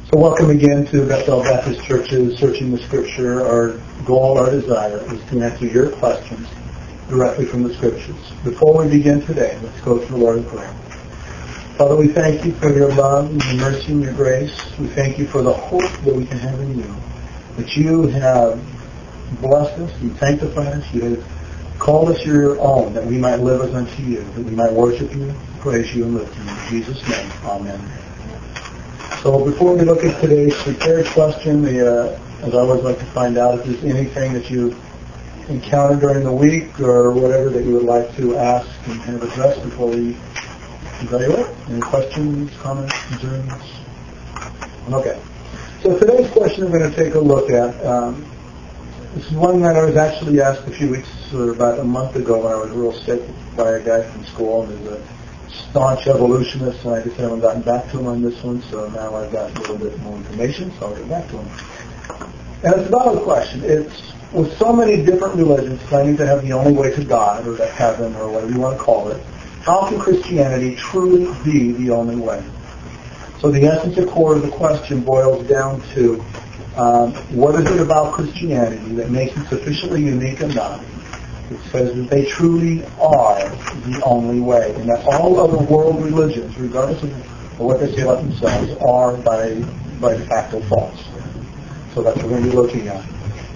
So welcome again to Bethel Baptist Church's Searching the Scripture. Our goal, our desire is to answer your questions directly from the Scriptures. Before we begin today, let's go to the Lord in prayer. Father, we thank you for your love and your mercy and your grace. We thank you for the hope that we can have in you, that you have blessed us and sanctified us. You have called us your own, that we might live as unto you, that we might worship you, praise you, and live to you. In Jesus' name, amen. So before we look at today's prepared question, as I always like to find out if there's anything that you've encountered during the week or whatever that you would like to ask and kind of address before we evaluate. Any questions, comments, concerns? Okay. So today's question we're going to take a look at. This is one that I was actually asked a few weeks or about a month ago when I was real sick by a guy from school. And there's a staunch evolutionist, and I just haven't gotten back to him on this one, so now I've got a little bit more information, so I'll get back to him. And it's about a question. It's, with so many different religions claiming to have the only way to God, or to heaven, or whatever you want to call it, how can Christianity truly be the only way? So the essence or core of the question boils down to what is it about Christianity that makes it sufficiently unique enough? It says that they truly are the only way, and that all other world religions, regardless of what they say about themselves, are by de facto false. So that's what we're going to be looking at.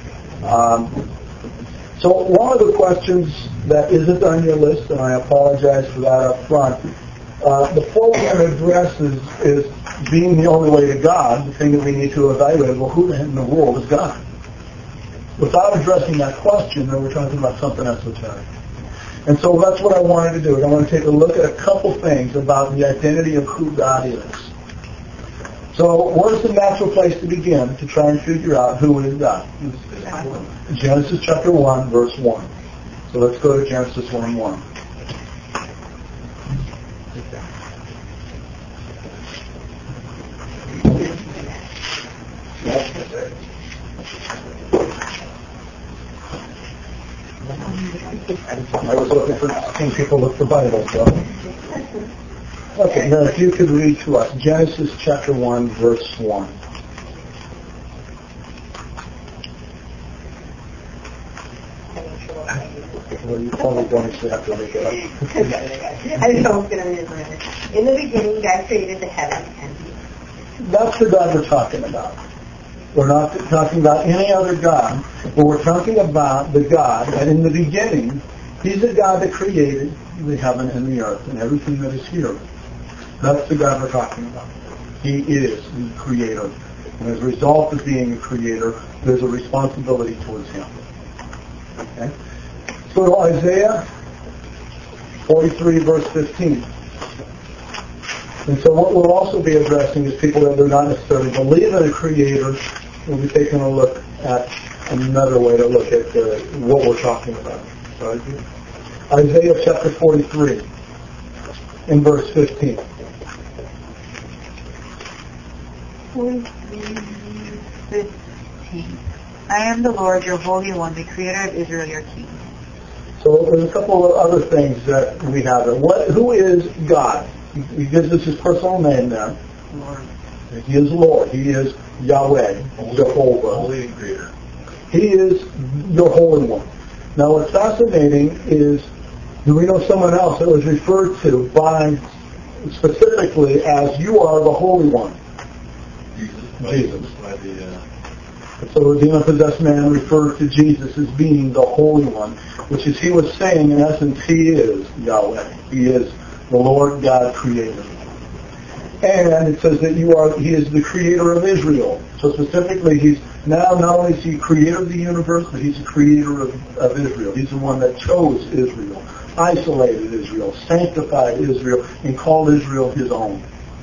So one of the questions that isn't on your list, and I apologize for that up front, the full one address is being the only way to God. The thing that we need to evaluate is, well, who in the world is God? Without addressing that question, then we're talking about something esoteric. And so that's what I wanted to do. I want to take a look at a couple things about the identity of who God is. So where's the natural place to begin to try and figure out who is God? Genesis chapter 1, verse 1. So let's go to Genesis 1:1. I was looking for seeing people look for Bibles, so. Okay, now if you could read to us Genesis chapter 1, verse 1. Well, you probably don't actually have to make it up. I just hope that I'm in the beginning, God created the heaven and the earth. That's the God we're talking about. We're not talking about any other God, but we're talking about the God that in the beginning, He's the God that created the heaven and the earth and everything that is here. That's the God we're talking about. He is the Creator. And as a result of being a Creator, there's a responsibility towards Him. Okay? So to Isaiah 43, verse 15. And so what we'll also be addressing is people that do not necessarily believe in a Creator. We'll be taking a look at another way to look at what we're talking about. So, Isaiah chapter 43, in verse 15. 43:15. I am the Lord, your Holy One, the Creator of Israel, your King. So there's a couple of other things that we have there. Who is God? He gives us His personal name there. Lord. He is Lord. He is Yahweh, Jehovah. Holy Creator. He is your Holy One. Now what's fascinating is, do we know someone else that was referred to by specifically as you are the Holy One? Jesus. So the demon-possessed man referred to Jesus as being the Holy One, which is, he was saying, in essence, He is Yahweh. He is the Lord God Creator. And it says that He is the Creator of Israel. So specifically, He's now not only is He Creator of the universe, but He's the Creator of Israel. He's the one that chose Israel, isolated Israel, sanctified Israel, and called Israel His own.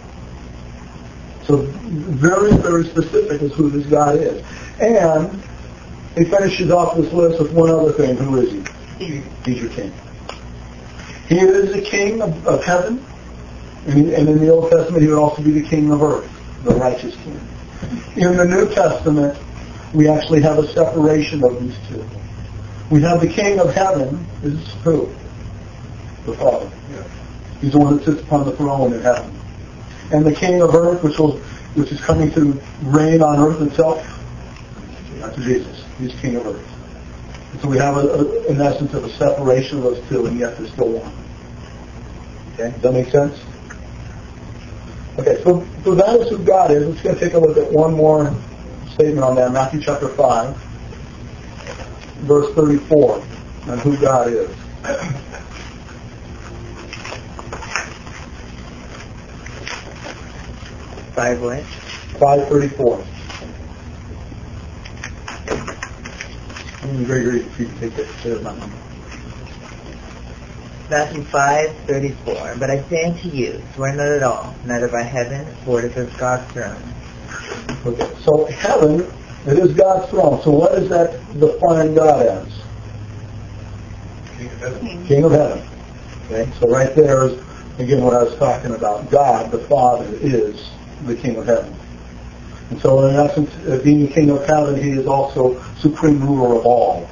So very, very specific as who this God is. And He finishes off this list with one other thing. Who is He? He's your King. He is the King of heaven. And in the Old Testament, He would also be the King of earth, the righteous King. In the New Testament, we actually have a separation of these two. We have the King of heaven, is who? The Father. He's the one that sits upon the throne in heaven. And the King of earth, which will which is coming to reign on earth itself? That's Jesus. He's King of earth. And so we have, in essence, of a separation of those two, and yet there's still one. Okay, does that make sense? Okay, so that is who God is. Let's going to take a look at one more statement on that. Matthew chapter 5, verse 34, on who God is. Five what? 5:34. Gregory, if you can take that, there's my number. Matthew 5:34. But I say unto you, swear not at all, neither by heaven, for it is God's throne. Okay, so heaven, it is God's throne. So what does that define God as? King of heaven. King of heaven. Okay, so right there is, again, what I was talking about. God, the Father, is the King of heaven. And so in essence, being the King of heaven, he is also supreme ruler of all.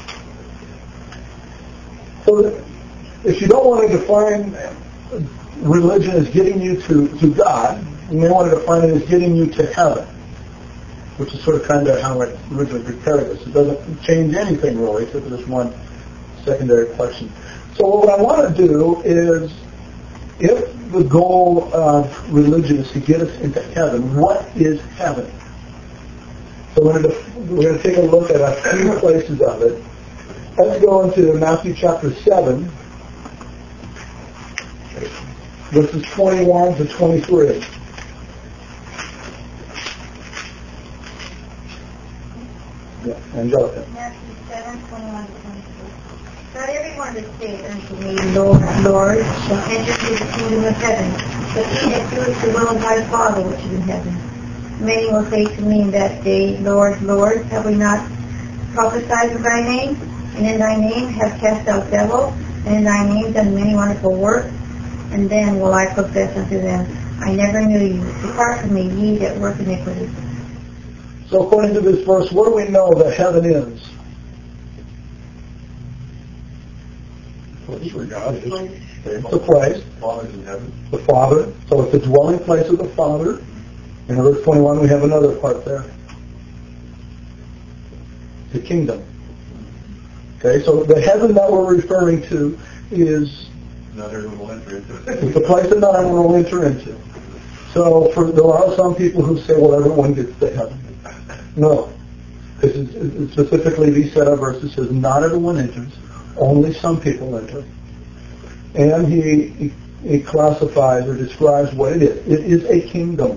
So if you don't want to define religion as getting you to God, you may want to define it as getting you to heaven, which is sort of kind of how I originally prepared this. It doesn't change anything really, except for this one secondary question. So what I want to do is, if the goal of religion is to get us into heaven, what is heaven? So we're going to take a look at a few places of it. Let's go into Matthew chapter 7, verses 21 to 23. Yeah, Angelica. Matthew 7, 21 to 23. Not everyone that saith unto me, Lord, Lord, shall enter into the kingdom of heaven, but he that doeth the will of my Father which is in heaven. Many will say to me in that day, Lord, Lord, have we not prophesied in thy name? And in thy name have cast out devils, and in thy name done many wonderful works? And then will I profess unto them, I never knew you. Depart from me, ye that work iniquity. So according to this verse, what do we know that heaven is? That's where God is. It's a place. Father's in heaven. The Father. So it's the dwelling place of the Father. In verse 21, we have another part there. The kingdom. Okay, so the heaven that we're referring to is... Not everyone will enter into it. It's the place that not everyone will enter into. So there are some people who say, well, everyone gets to heaven. No. Specifically, these set of verses says, not everyone enters. Only some people enter. And he classifies or describes what it is. It is a kingdom.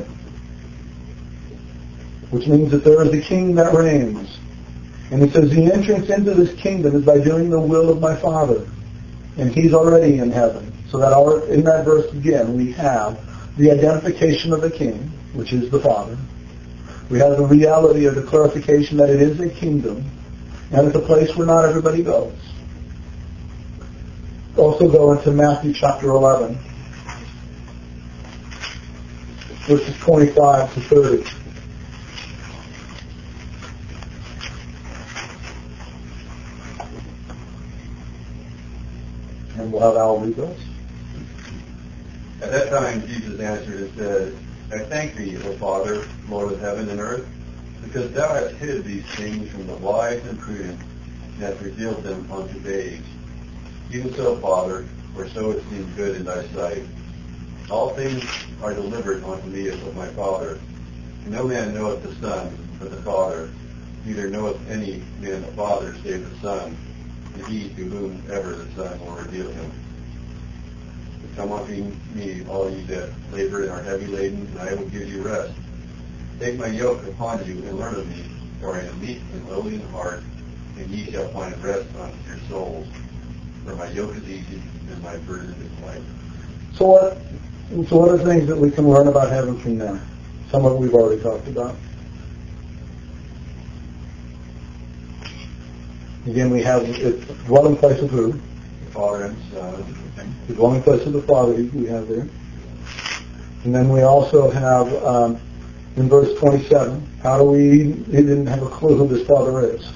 Which means that there is a king that reigns. And he says the entrance into this kingdom is by doing the will of my Father. And he's already in heaven. So that in that verse again, we have the identification of the king, which is the Father. We have the reality of the clarification that it is a kingdom. And it's a place where not everybody goes. Also go into Matthew chapter 11, verses 25 to 30. And we'll have Al read those. At that time, Jesus answered and said, I thank thee, O Father, Lord of heaven and earth, because thou hast hid these things from the wise and prudent, and hast revealed them unto babes. Even so, Father, for so it seemed good in thy sight. All things are delivered unto me of my Father. And no man knoweth the Son but the Father, neither knoweth any man the Father save the Son, and he to whomsoever the Son will reveal him. Come unto me, all ye that labor and are heavy laden, and I will give you rest. Take my yoke upon you and learn of me, for I am meek and lowly in heart, and ye shall find rest unto your souls. For my yoke is easy and my burden is light. So what are things that we can learn about heaven from there? Some of it we've already talked about. Again, we have the dwelling place of who? The Father and the Son. The dwelling place of the Father we have there. And then we also have, in verse 27, he didn't have a clue who this Father is.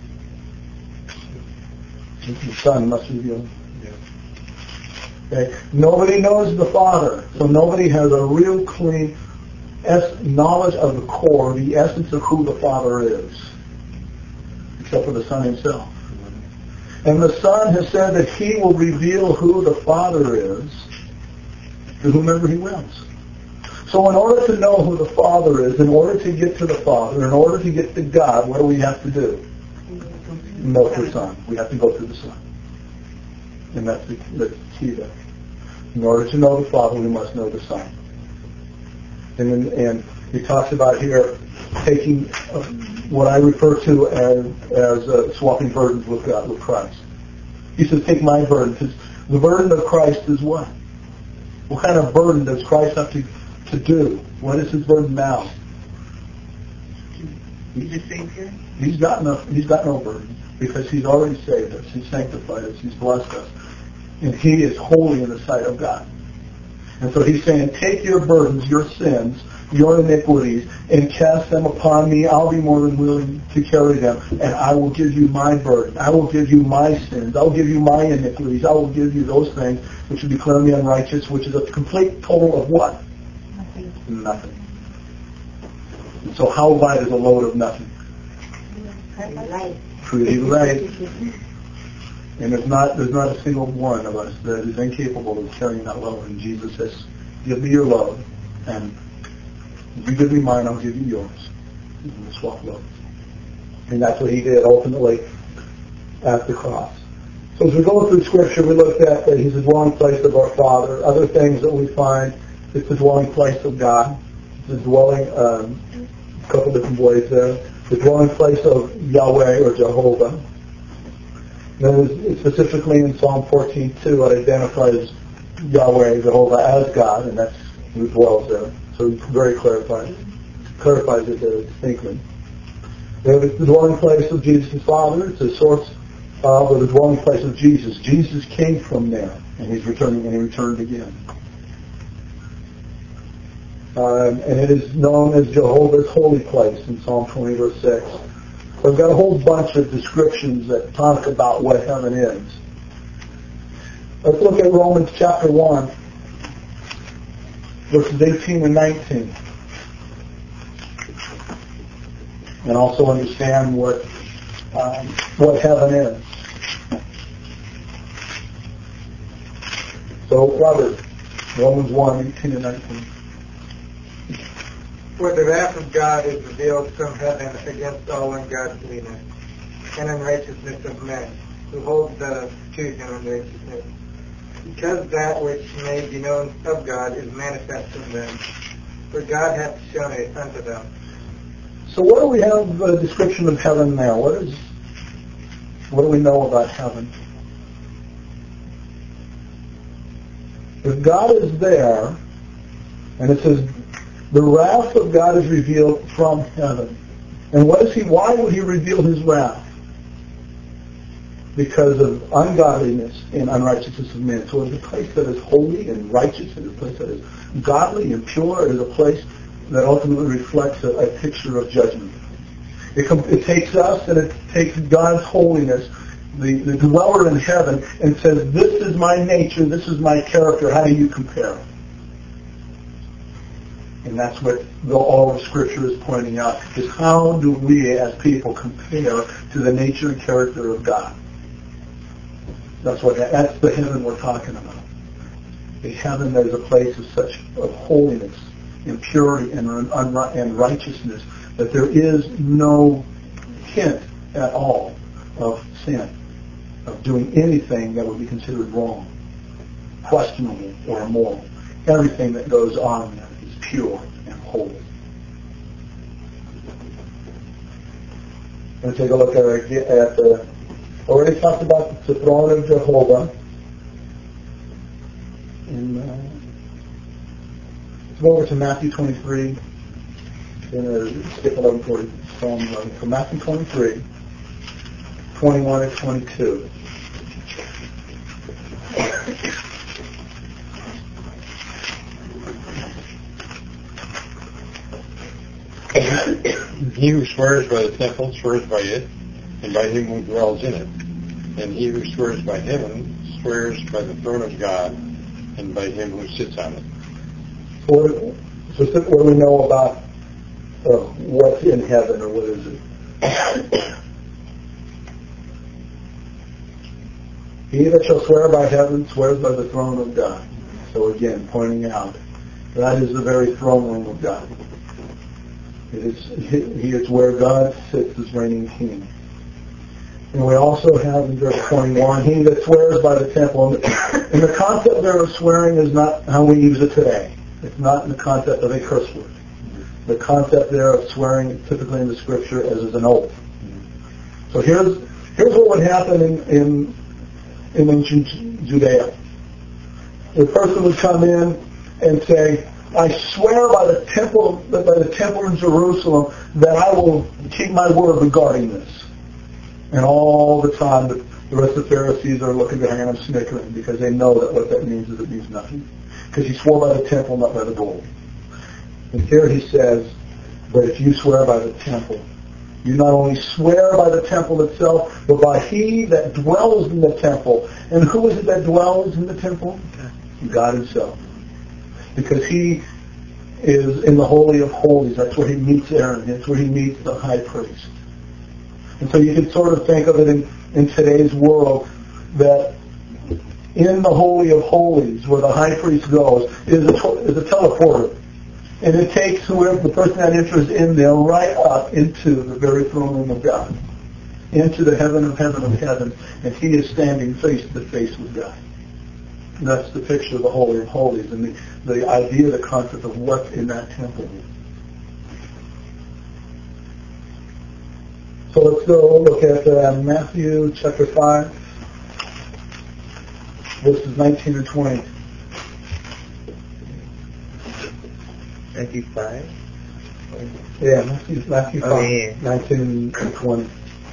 The Son must reveal him. Okay. Nobody knows the Father, so nobody has a real clean knowledge of the core, the essence of who the Father is, except for the Son himself. And the Son has said that he will reveal who the Father is to whomever he wills. So in order to know who the Father is, in order to get to the Father, in order to get to God, what do we have to do? Know the Son. We have to go through the Son. And that's the key there. In order to know the Father, we must know the Son. And he talks about here taking what I refer to as swapping burdens with God, with Christ. He says, take my burden. Because the burden of Christ is what? What kind of burden does Christ have to do? What is his burden now? He's a Savior? He's got no burden because he's already saved us. He's sanctified us. He's blessed us. And he is holy in the sight of God. And so he's saying, take your burdens, your sins, your iniquities, and cast them upon me. I'll be more than willing to carry them. And I will give you my burden. I will give you my sins. I will give you my iniquities. I will give you those things which would declare me unrighteous, which is a complete total of what? Nothing. And so how light is a load of nothing? Pretty light. And there's not a single one of us that is incapable of carrying that load. And Jesus says, give me your load, and if you give me mine, I'll give you yours. And we'll swap loads. And that's what he did ultimately at the cross. So as we go through Scripture, we looked at that he's the dwelling place of our Father. Other things that we find, it's the dwelling place of God. The dwelling, a couple different ways there. The dwelling place of Yahweh or Jehovah. Then specifically in Psalm 14:2, it identifies Yahweh, Jehovah, as God, and that's who dwells there. So it very clarifies it distinctly. Then it's the dwelling place of Jesus' Father. It's the source of, or the dwelling place of Jesus. Jesus came from there, and he's returning, and he returned again. And it is known as Jehovah's holy place in Psalm 20, verse 6. So I've got a whole bunch of descriptions that talk about what heaven is. Let's look at Romans chapter 1, verses 18 and 19. And also understand what heaven is. So, Robert, Romans 1, 18 and 19. For the wrath of God is revealed from heaven against all ungodliness and unrighteousness of men, who hold the truth in unrighteousness, because that which may be known of God is manifest in them, for God hath shown it unto them. So what do we have a description of heaven there? What do we know about heaven? If God is there, and it says, the wrath of God is revealed from heaven. And why would he reveal his wrath? Because of ungodliness and unrighteousness of men. So it's a place that is holy and righteous, it's a place that is godly and pure, it is a place that ultimately reflects a picture of judgment. It takes us and it takes God's holiness, the dweller in heaven, and says, this is my nature, this is my character, how do you compare? And that's what all of Scripture is pointing out, is how do we as people compare to the nature and character of God? That's the heaven we're talking about. A heaven that is a place of holiness and purity and righteousness, that there is no hint at all of sin, of doing anything that would be considered wrong, questionable, or immoral. Everything that goes on there is pure and holy. Let's take a look at already talked about the throne of Jehovah. Let's go over to Matthew 23. We're going to skip 11:40, Psalm 11. So Matthew 23, 21 and 22. He who swears by the temple swears by it, and by him who dwells in it. And he who swears by heaven swears by the throne of God, and by him who sits on it. specific where we know about what's in heaven or what is it. He that shall swear by heaven swears by the throne of God. So again, pointing out that is the very throne room of God. He is where God sits as reigning king. And we also have in verse 21, he that swears by the temple. And the concept there of swearing is not how we use it today. It's not in the concept of a curse word. The concept there of swearing typically in the scripture as an oath. So here's what would happen in ancient Judea. The person would come in and say, I swear by the temple in Jerusalem that I will keep my word regarding this. And all the time, the rest of the Pharisees are looking behind him snickering because they know that what that means is it means nothing. Because he swore by the temple, not by the gold. And here he says, but if you swear by the temple, you not only swear by the temple itself, but by he that dwells in the temple. And who is it that dwells in the temple? God himself. Because he is in the Holy of Holies. That's where he meets Aaron. That's where he meets the high priest. And so you can sort of think of it in today's world that in the Holy of Holies, where the high priest goes, is a teleporter. And it takes whoever the person that enters in there right up into the very throne room of God, into the heaven of heaven, and he is standing face to face with God. And that's the picture of the Holy of Holies and the idea, the concept of what's in that temple. So let's go look at Matthew chapter 5, verses 19 and 20. Matthew 5? Yeah, Matthew 5, Oh, yeah. 19 and 20.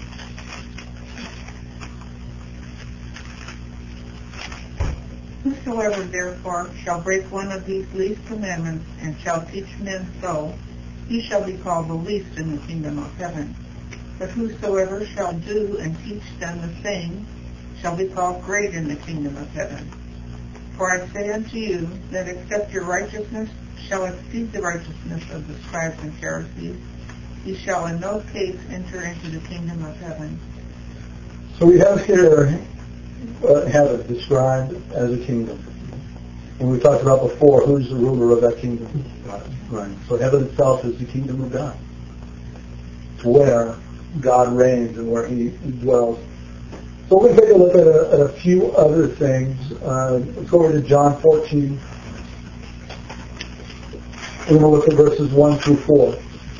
Whosoever therefore shall break one of these least commandments and shall teach men so, he shall be called the least in the kingdom of heaven. But whosoever shall do and teach them the same shall be called great in the kingdom of heaven. For I say unto you that except your righteousness shall exceed the righteousness of the scribes and Pharisees, ye shall in no case enter into the kingdom of heaven. So we have here heaven described as a kingdom. And we talked about before, who's the ruler of that kingdom? God. Right. So heaven itself is the kingdom of God. It's where God reigns and where he dwells. So we're going to take a look at a few other things. Let's go over to John 14. We're going to look at verses 1 through 4.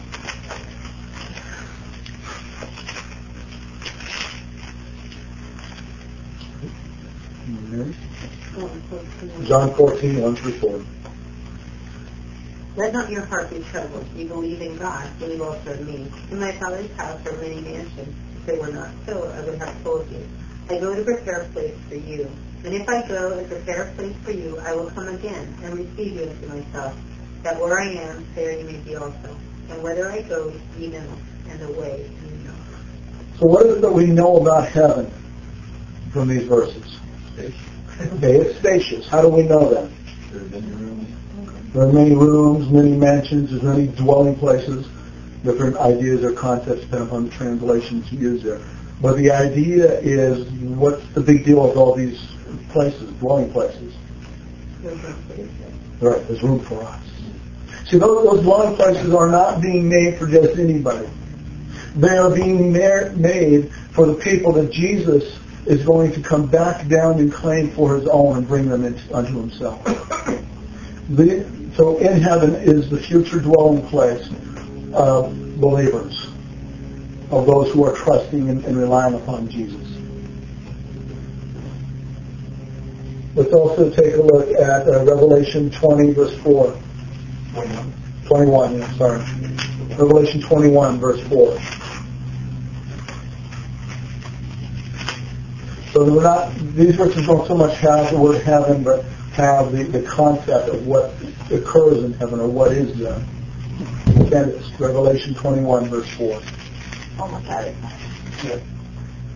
John 14, 1 through 4. Let not your heart be troubled. You believe in God, believe also in me. In my Father's house are many mansions. If they were not so, I would have told you. I go to prepare a place for you. And if I go and prepare a place for you, I will come again and receive you into myself, that where I am, there you may be also. And whither I go, ye know, and the way you know. So what is it that we know about heaven from these verses? Okay, it's spacious. How do we know that? There are many rooms, many mansions, there's many dwelling places. Different ideas or concepts depending upon the translations used there. But the idea is, what's the big deal with all these places, dwelling places? Right, there's room for us. See, those dwelling places are not being made for just anybody. They are being made for the people that Jesus is going to come back down and claim for his own and bring them unto himself. So in heaven is the future dwelling place of believers, of those who are trusting and relying upon Jesus. Let's also take a look at Revelation 20, verse 4. 21, yeah, sorry. Revelation 21, verse 4. So these verses don't so much have the word heaven, but have the concept of what occurs in heaven or what is there. Again, it's Revelation 21, verse 4. Almost had it. Yeah.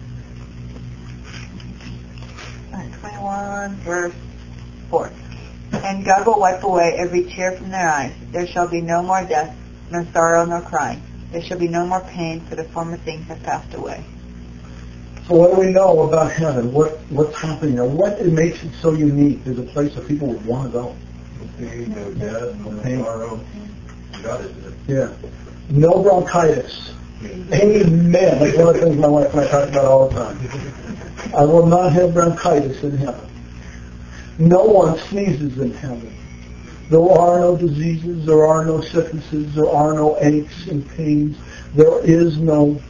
21, verse 4. And God will wipe away every tear from their eyes. There shall be no more death, nor sorrow, nor crying. There shall be no more pain, for the former things have passed away. So what do we know about heaven? What's happening there? What makes it so unique? There's a place that people would want to go. No pain, no death, no sorrow. God is there. Yeah. No bronchitis. Amen. That's one of the things my wife and I talk about all the time. I will not have bronchitis in heaven. No one sneezes in heaven. There are no diseases. There are no sicknesses. There are no aches and pains. There is no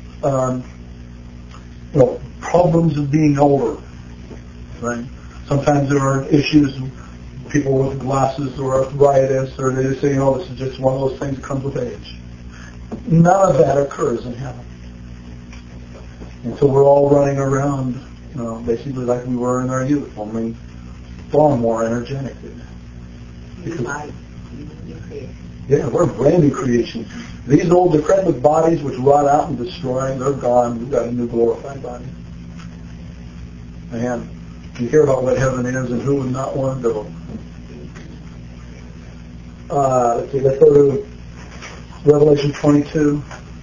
problems of being older. Right? Sometimes there are issues. People with glasses or arthritis, or they just say, this is just one of those things that comes with age. None of that occurs in heaven. And so we're all running around, basically like we were in our youth, only far more energetic. Yeah, we're a brand new creation. These old decrepit bodies which rot out and destroy, they're gone. We've got a new glorified body. And you hear about what heaven is and who would not want to go. Let's go to Revelation 22,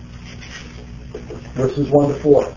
verses 1 to 4.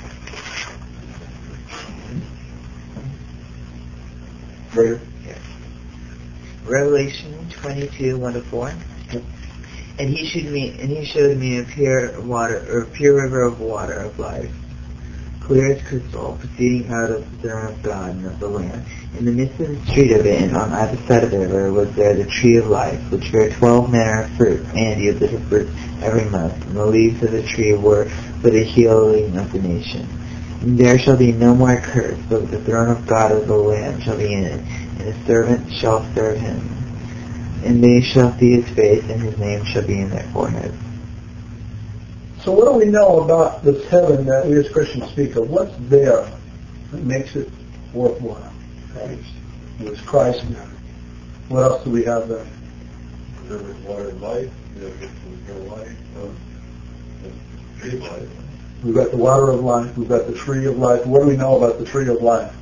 Right. Revelation 22, 1 to 4. And he showed me a pure river of water of life, clear as crystal, proceeding out of the throne of God and of the Lamb. In the midst of the street of it, and on either side of the river, was there the tree of life, which bare 12 manner of fruit, and yielded her fruit every month. And the leaves of the tree were for the healing of the nation. And there shall be no more curse, but the throne of God of the Lamb shall be in it, and his servants shall serve him. And they shall see his face, and his name shall be in their foreheads. So what do we know about this heaven that we as Christians speak of? What's there that makes it worthwhile? Christ. It was Christ there. What else do we have there? There was water of life. There was life. The tree of life. We've got the water of life. We've got the tree of life. What do we know about the tree of life?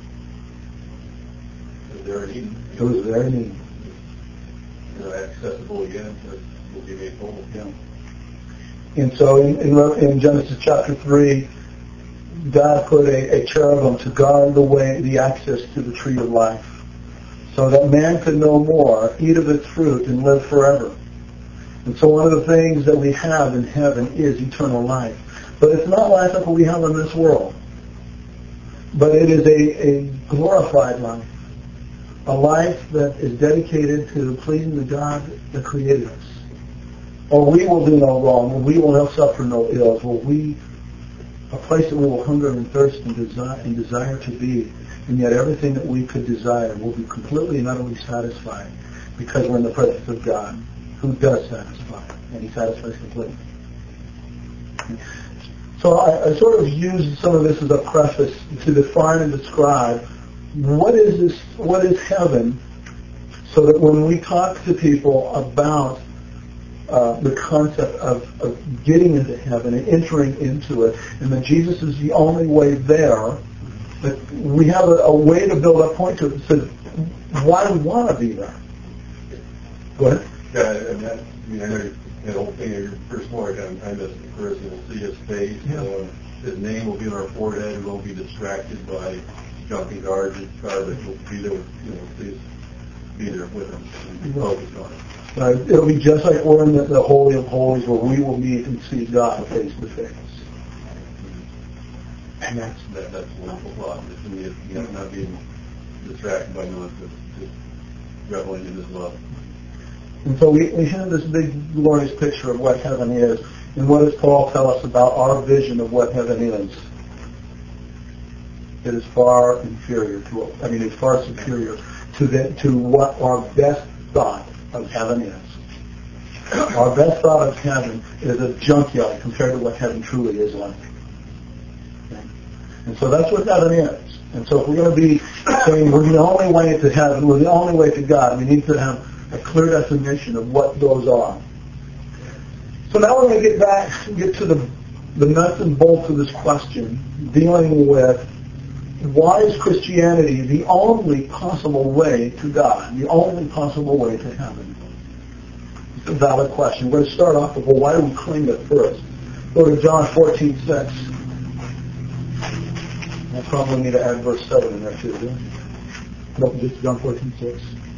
It was there in Eden. It was there in Eden. Accessible again. Will be made whole. Yeah. And so in Genesis chapter 3, God put a cherubim to guard the access to the tree of life, so that man could no more eat of its fruit and live forever. And so one of the things that we have in heaven is eternal life. But it's not life like what we have in this world. But it is a glorified life. A life that is dedicated to pleasing the God that created us. Or we will do no wrong, or we will suffer no ills, a place that we will hunger and thirst and desire to be, and yet everything that we could desire will be completely and utterly satisfied because we're in the presence of God, who does satisfy, and he satisfies completely. So I sort of use some of this as a preface to define and describe what is heaven, so that when we talk to people about the concept of getting into heaven and entering into it, and that Jesus is the only way there, that we have a way to build a point to it, so why do we want to be there? Go ahead. Yeah, I know that whole thing of your first Lord, I'm kind of the person will see his face. Yeah. His name will be on our forehead. We won't be distracted by jumping guards and cars that will be there, please be there with him and focus on it. It'll be just like we're in the Holy of Holies, where we will meet and see God face to face. And that's a wonderful thought. To me, it's not being distracted by noise, but just reveling in his love. And so we have this big, glorious picture of what heaven is. And what does Paul tell us about our vision of what heaven is? It is far inferior it's far superior to what our best thought of heaven is. Our best thought of heaven is a junkyard compared to what heaven truly is like. Okay? And so that's what heaven is. And so if we're going to be saying we're the only way to heaven, we're the only way to God, we need to have a clear definition of what those are. So now we're going to get to the nuts and bolts of this question, dealing with why is Christianity the only possible way to God, the only possible way to heaven? It's a valid question. We're going to start off with, well, why do we claim it first? Go to John 14:6. I probably need to add verse 7 in there too, do I? No, just John 14:6.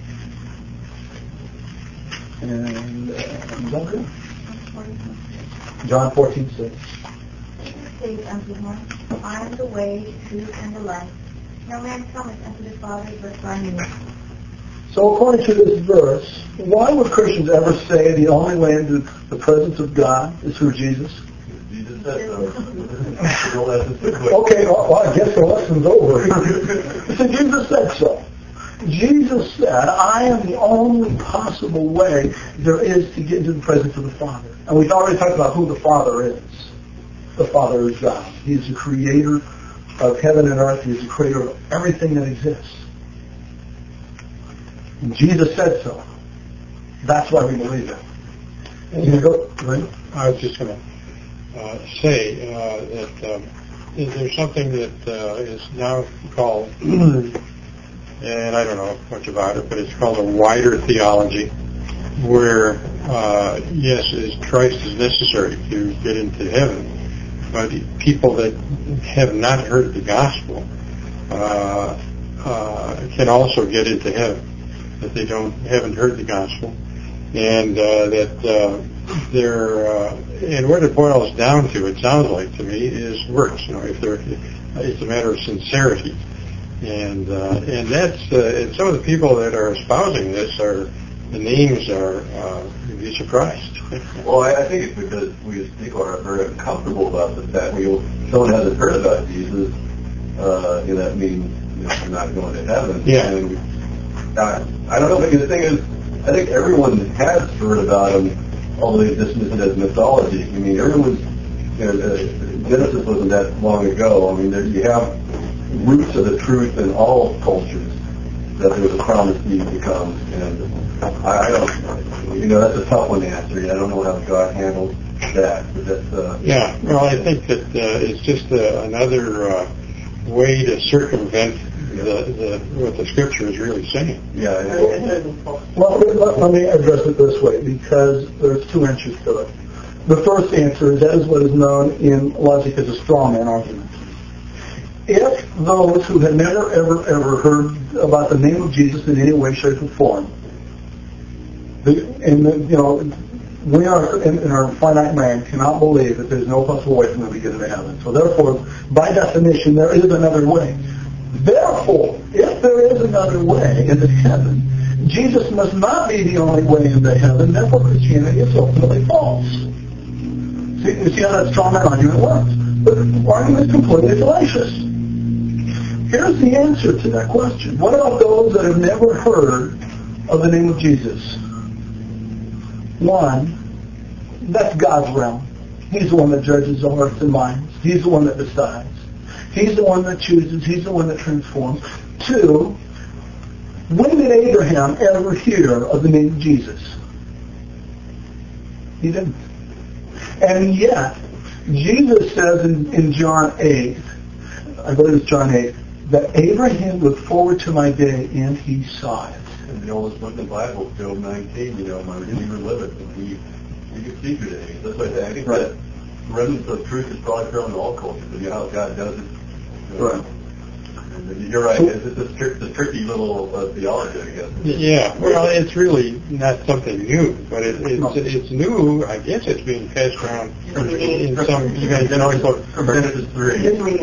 And is that good? John 14:6. Say unto him, I am the way, the truth, and the life. No man cometh unto the Father but by me. So according to this verse, why would Christians ever say the only way into the presence of God is through Jesus? Jesus said so. Okay, well, I guess the lesson's over. So Jesus said so. Jesus said, I am the only possible way there is to get into the presence of the Father. And we've already talked about who the Father is. The Father is God. He is the creator of heaven and earth. He is the creator of everything that exists. And Jesus said so. That's why we believe it. You go, right? I was just going to say that there's something that is now called, and I don't know much about it, but it's called a wider theology, where, yes, Christ is necessary to get into heaven, but people that have not heard the gospel can also get into heaven, that they haven't heard the gospel, and that and what it boils down to, it sounds like to me, is works. It's a matter of sincerity, and that's and some of the people that are espousing this the names are you'd be surprised. Well, I think it's because we as people are very uncomfortable about the fact someone hasn't heard about Jesus. That means they're not going to heaven. Yeah. And, I don't know, because the thing is, I think everyone has heard about him, although they dismiss it as mythology. I mean, everyone's, Genesis wasn't that long ago. I mean, you have roots of the truth in all cultures that there was a promise to come. And I don't, that's a tough one to answer. I don't know how God handles that. But that's, yeah, well, I think that it's just another way to circumvent what the Scripture is really saying. Yeah. Well, let me address it this way, because there's two answers to it. The first answer is that is what is known in logic as a straw man argument. If those who had never, ever heard about the name of Jesus in any way, shape, or form, we are in our finite man cannot believe that there's no possible way for them to get into heaven. So therefore, by definition, there is another way. Therefore, if there is another way into heaven, Jesus must not be the only way into heaven. Therefore, Christianity is ultimately false. See how that straw man argument works? But the argument is completely fallacious. Here's the answer to that question. What about those that have never heard of the name of Jesus? One, that's God's realm. He's the one that judges the hearts and minds. He's the one that decides. He's the one that chooses. He's the one that transforms. Two, when did Abraham ever hear of the name of Jesus? He didn't. And yet, Jesus says in John 8, I believe it's John 8, that Abraham looked forward to my day and he saw it. And the oldest book in the Bible, Job 19, my Redeemer liveth, and he could see through the age. That's why I think that remnants of truth is probably found in all cultures, and how God does it. Right. And you're right, it's a tricky little theology, I guess. Yeah, well, it's really not something new, but it's new. I guess it's being passed around in some evangelical. From Genesis 3.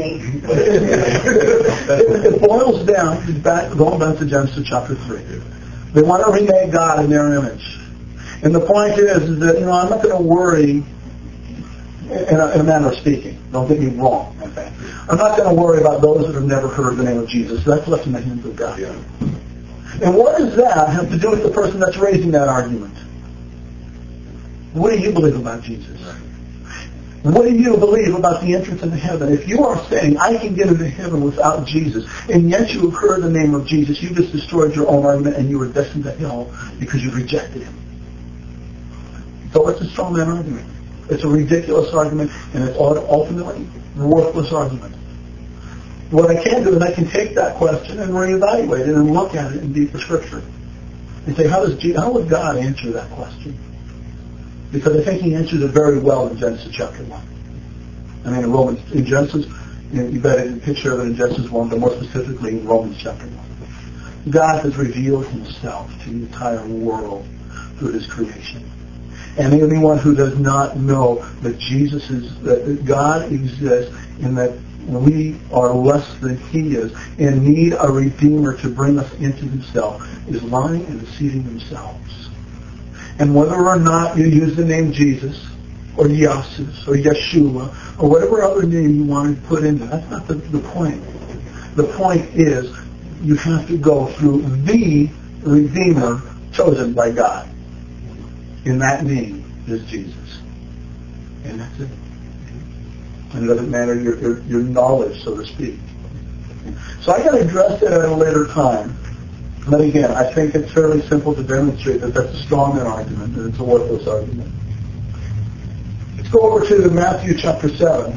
It boils down, going back to Genesis chapter 3. They want to remake God in their image. And the point is that, I'm not going to worry, in a manner of speaking. Don't get me wrong. Okay? I'm not going to worry about those that have never heard the name of Jesus. That's left in the hands of God. Yeah. And what does that have to do with the person that's raising that argument? What do you believe about Jesus? What do you believe about the entrance into heaven? If you are saying, I can get into heaven without Jesus, and yet you have heard the name of Jesus, you just destroyed your own argument and you were destined to hell because you rejected him. So it's a strong man argument. It's a ridiculous argument, and it's ultimately a worthless argument. what I can do is I can take that question and reevaluate it and look at it in deeper Scripture and say, how would God answer that question? Because I think He answers it very well in Genesis chapter 1. I mean, in Genesis, you've got a picture of it in Genesis 1, but more specifically in Romans chapter 1. God has revealed Himself to the entire world through His creation. And anyone who does not know that that God exists and that we are less than He is and need a Redeemer to bring us into Himself is lying and deceiving themselves. And whether or not you use the name Jesus or Yasus or Yeshua or whatever other name you want to put in there, that's not the point. The point is you have to go through the Redeemer chosen by God. And that name is Jesus. And that's it. And it doesn't matter your knowledge, so to speak. So I can address that at a later time. But again, I think it's fairly simple to demonstrate that that's a strong argument, and it's a worthless argument. Let's go over to Matthew chapter 7,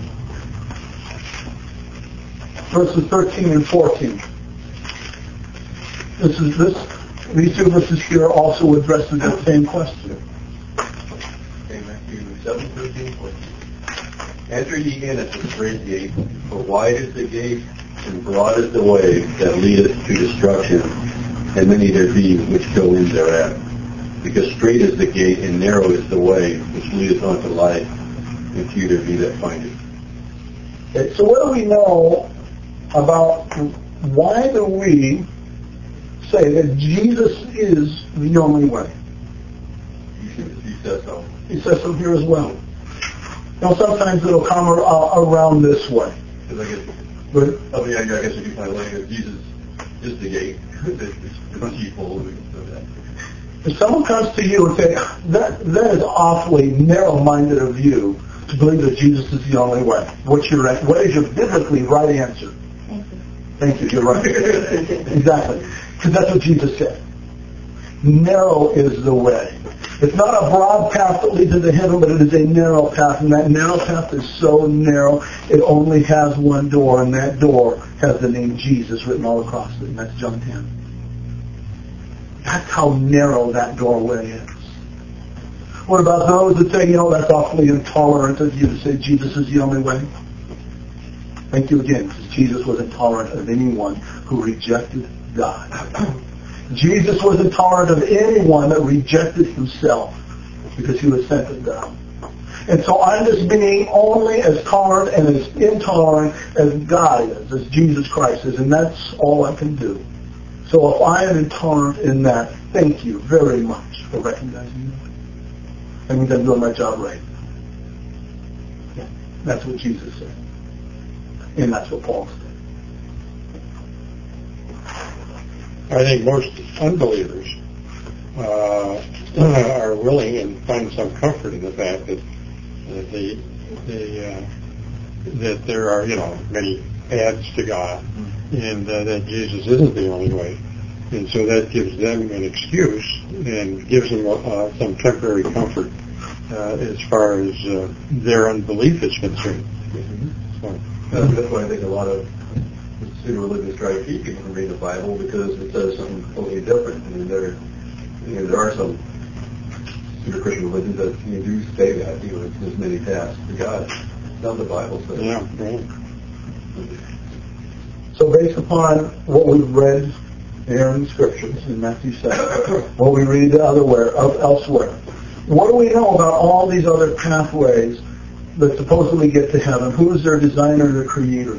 verses 13 and 14. These two verses here also address the same question. Okay, Matthew 7, 13, 14. Enter ye in at the straight gate, for wide is the gate, and broad is the way that leadeth to destruction, and many there be which go in thereat. Because straight is the gate, and narrow is the way which leadeth unto life, and few there be that find it. Okay, so what do we know about why do we say that Jesus is the only way? He says so. He says so here as well. You know, sometimes it'll come around this way. Because I guess if you find later, Jesus is the gate, the sheepfold. If someone comes to you and says, that is awfully narrow-minded of you to believe that Jesus is the only way, what is your biblically right answer? Thank you, you're right. Exactly. Because that's what Jesus said. Narrow is the way. It's not a broad path that leads into heaven, but it is a narrow path. And that narrow path is so narrow, it only has one door, and that door has the name Jesus written all across it, and that's John 10. That's how narrow that doorway is. What about those that say, that's awfully intolerant of you to say Jesus is the only way? Thank you again, because Jesus was intolerant of anyone who rejected God. Jesus was intolerant of anyone that rejected himself because he was sent of God. And so I'm just being only as tolerant and as intolerant as God is, as Jesus Christ is, and that's all I can do. So if I am intolerant in that, thank you very much for recognizing that. That means I'm doing my job right. Yeah, that's what Jesus said. And that's what Paul said. I think most unbelievers are willing and find some comfort in the fact that that there are many paths to God, and that Jesus isn't the only way, and so that gives them an excuse and gives them some temporary comfort as far as their unbelief is concerned. So, that's why I think a lot of pseudo religions try to keep people from reading the Bible, because it says something totally different. I mean, there are some pseudo Christian religions that do say that there's many paths to God. It's not the Bible says. Yeah, right. So based upon what we've read here in the Scriptures in Matthew 7, what we read elsewhere, what do we know about all these other pathways that supposedly get to heaven? Who is their designer, their creator?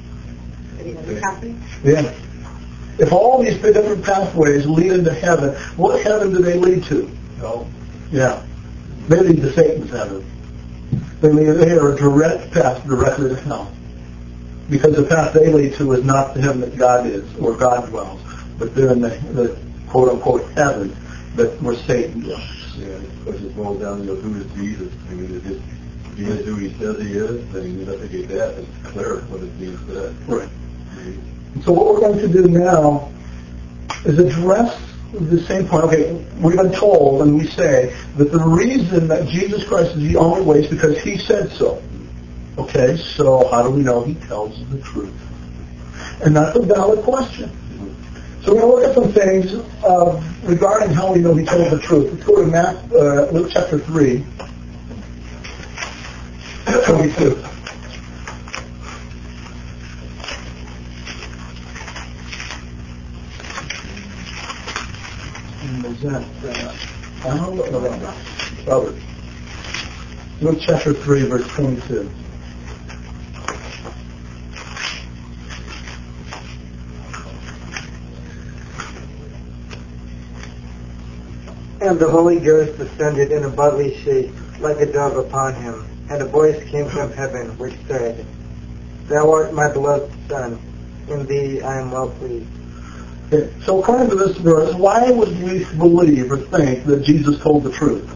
Yeah. If all these different pathways lead into heaven, what heaven do they lead to? Hell. Yeah. They lead to Satan's heaven. They are a direct path directly to hell. Because the path they lead to is not the heaven that God is, or God dwells, but they're in the quote-unquote heaven where Satan dwells. Yeah, because it boils down to who is Jesus. I mean, if he is who he says he is, then you investigate that. It's clear what it means to that. Right. So what we're going to do now is address the same point. Okay, we've been told, and we say, that the reason that Jesus Christ is the only way is because he said so. Okay, so how do we know he tells the truth? And that's a valid question. So we're going to look at some things regarding how we know he told the truth. Let's go to Luke chapter 3, 22. And is that Robert? Luke chapter 3, verse 22. And the Holy Ghost descended in a bodily shape like a dove upon him, and a voice came from heaven which said, Thou art my beloved Son, in thee I am well pleased. Okay. So according to this verse, why would we believe or think that Jesus told the truth?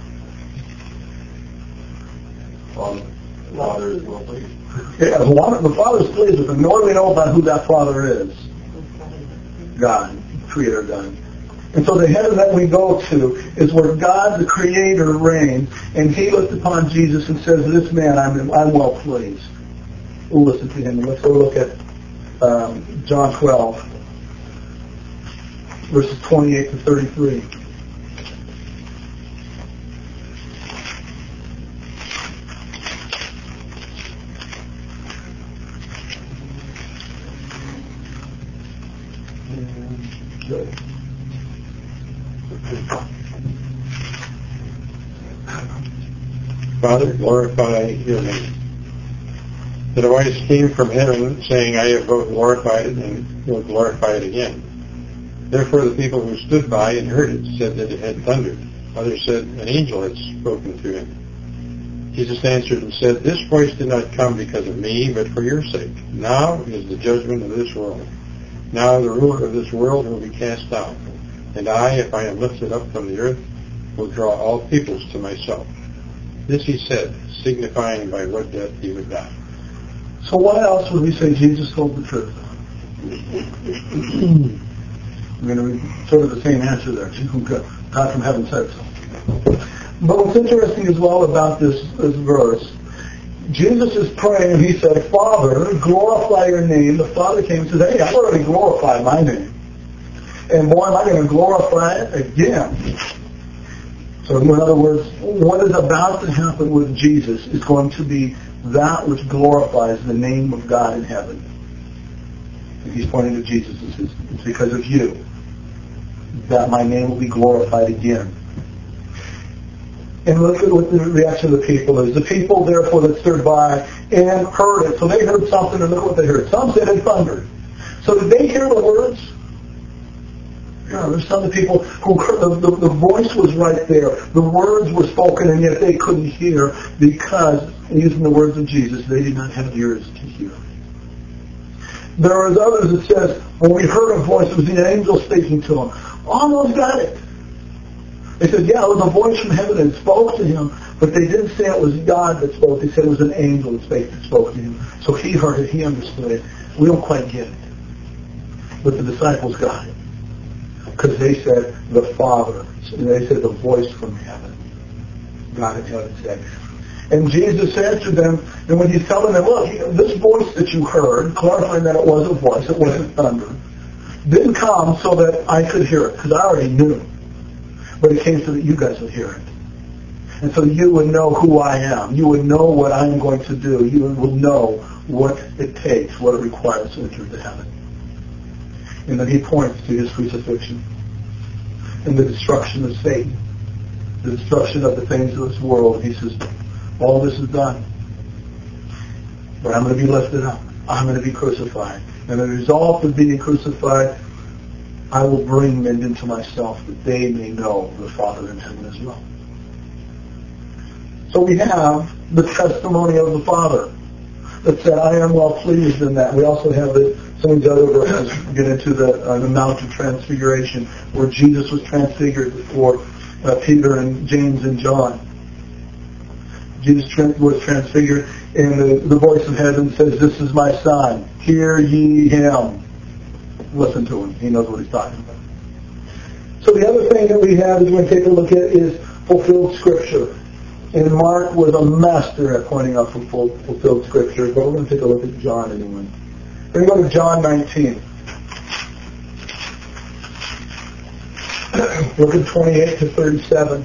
Father is well pleased. Yeah, the Father's pleased with him. What do we know about who that Father is? God, Creator God. And so the heaven that we go to is where God, the Creator, reigns, and He looks upon Jesus and says, "This man, I'm well pleased." We'll listen to him. Let's go look at John 12, verses 28 to 33. Father, glorify your name. The voice came from heaven saying, I have both glorified it and will glorify it again. Therefore the people who stood by and heard it said that it had thundered. Others said an angel had spoken to him. Jesus answered and said, This voice did not come because of me, but for your sake. Now is the judgment of this world. Now the ruler of this world will be cast out. And I, if I am lifted up from the earth, will draw all peoples to myself. This he said, signifying by what death he would die. So what else would we say Jesus told the truth? I'm going to be sort of the same answer there. God from heaven said so. But what's interesting as well about this verse, Jesus is praying and he said, Father, glorify your name. The Father came and said, hey, I've already glorified my name. And boy, am I going to glorify it again. So in other words, what is about to happen with Jesus is going to be that which glorifies the name of God in heaven. And he's pointing to Jesus and says, it's because of you that my name will be glorified again. And look at what the reaction of the people is. The people, therefore, that stood by and heard it. So they heard something, and look what they heard. Some said it thundered. So did they hear the words? No, there's some of the people who heard, the voice was right there. The words were spoken, and yet they couldn't hear because, using the words of Jesus, they did not have ears to hear. There are others that says, when we heard a voice, it was the angel speaking to them. Almost got it. They said, yeah, it was a voice from heaven that spoke to him, but they didn't say it was God that spoke. They said it was an angel that spoke to him. So he heard it, he understood it. We don't quite get it. But the disciples got it. Because they said, the Father. And they said, the voice from heaven. God in heaven said. And Jesus answered them, and when he's telling them, look, this voice that you heard, clarifying that it was a voice, it wasn't thunder, didn't come so that I could hear it, because I already knew. But it came so that you guys would hear it. And so you would know who I am. You would know what I'm going to do. You will know what it takes, what it requires to enter into heaven. And then he points to his crucifixion and the destruction of Satan, the destruction of the things of this world. He says, all this is done. But I'm going to be lifted up. I'm going to be crucified. And the result of being crucified, I will bring men into myself that they may know the Father in heaven as well. So we have the testimony of the Father that said, I am well pleased in that. We also have some of the other verses get into the Mount of Transfiguration, where Jesus was transfigured before Peter and James and John. Jesus was transfigured, and the voice of heaven says, this is my Son, hear ye him. Listen to him. He knows what he's talking about. So the other thing that we have is we're going to take a look at is fulfilled Scripture. And Mark was a master at pointing out fulfilled Scripture, but we're going to take a look at John anyway. We're going to go to John 19. Look at 28 to 37.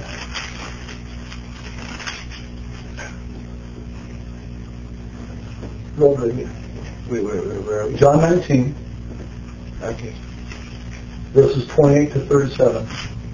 Where are we? John 19, Okay. verses 28 to 37.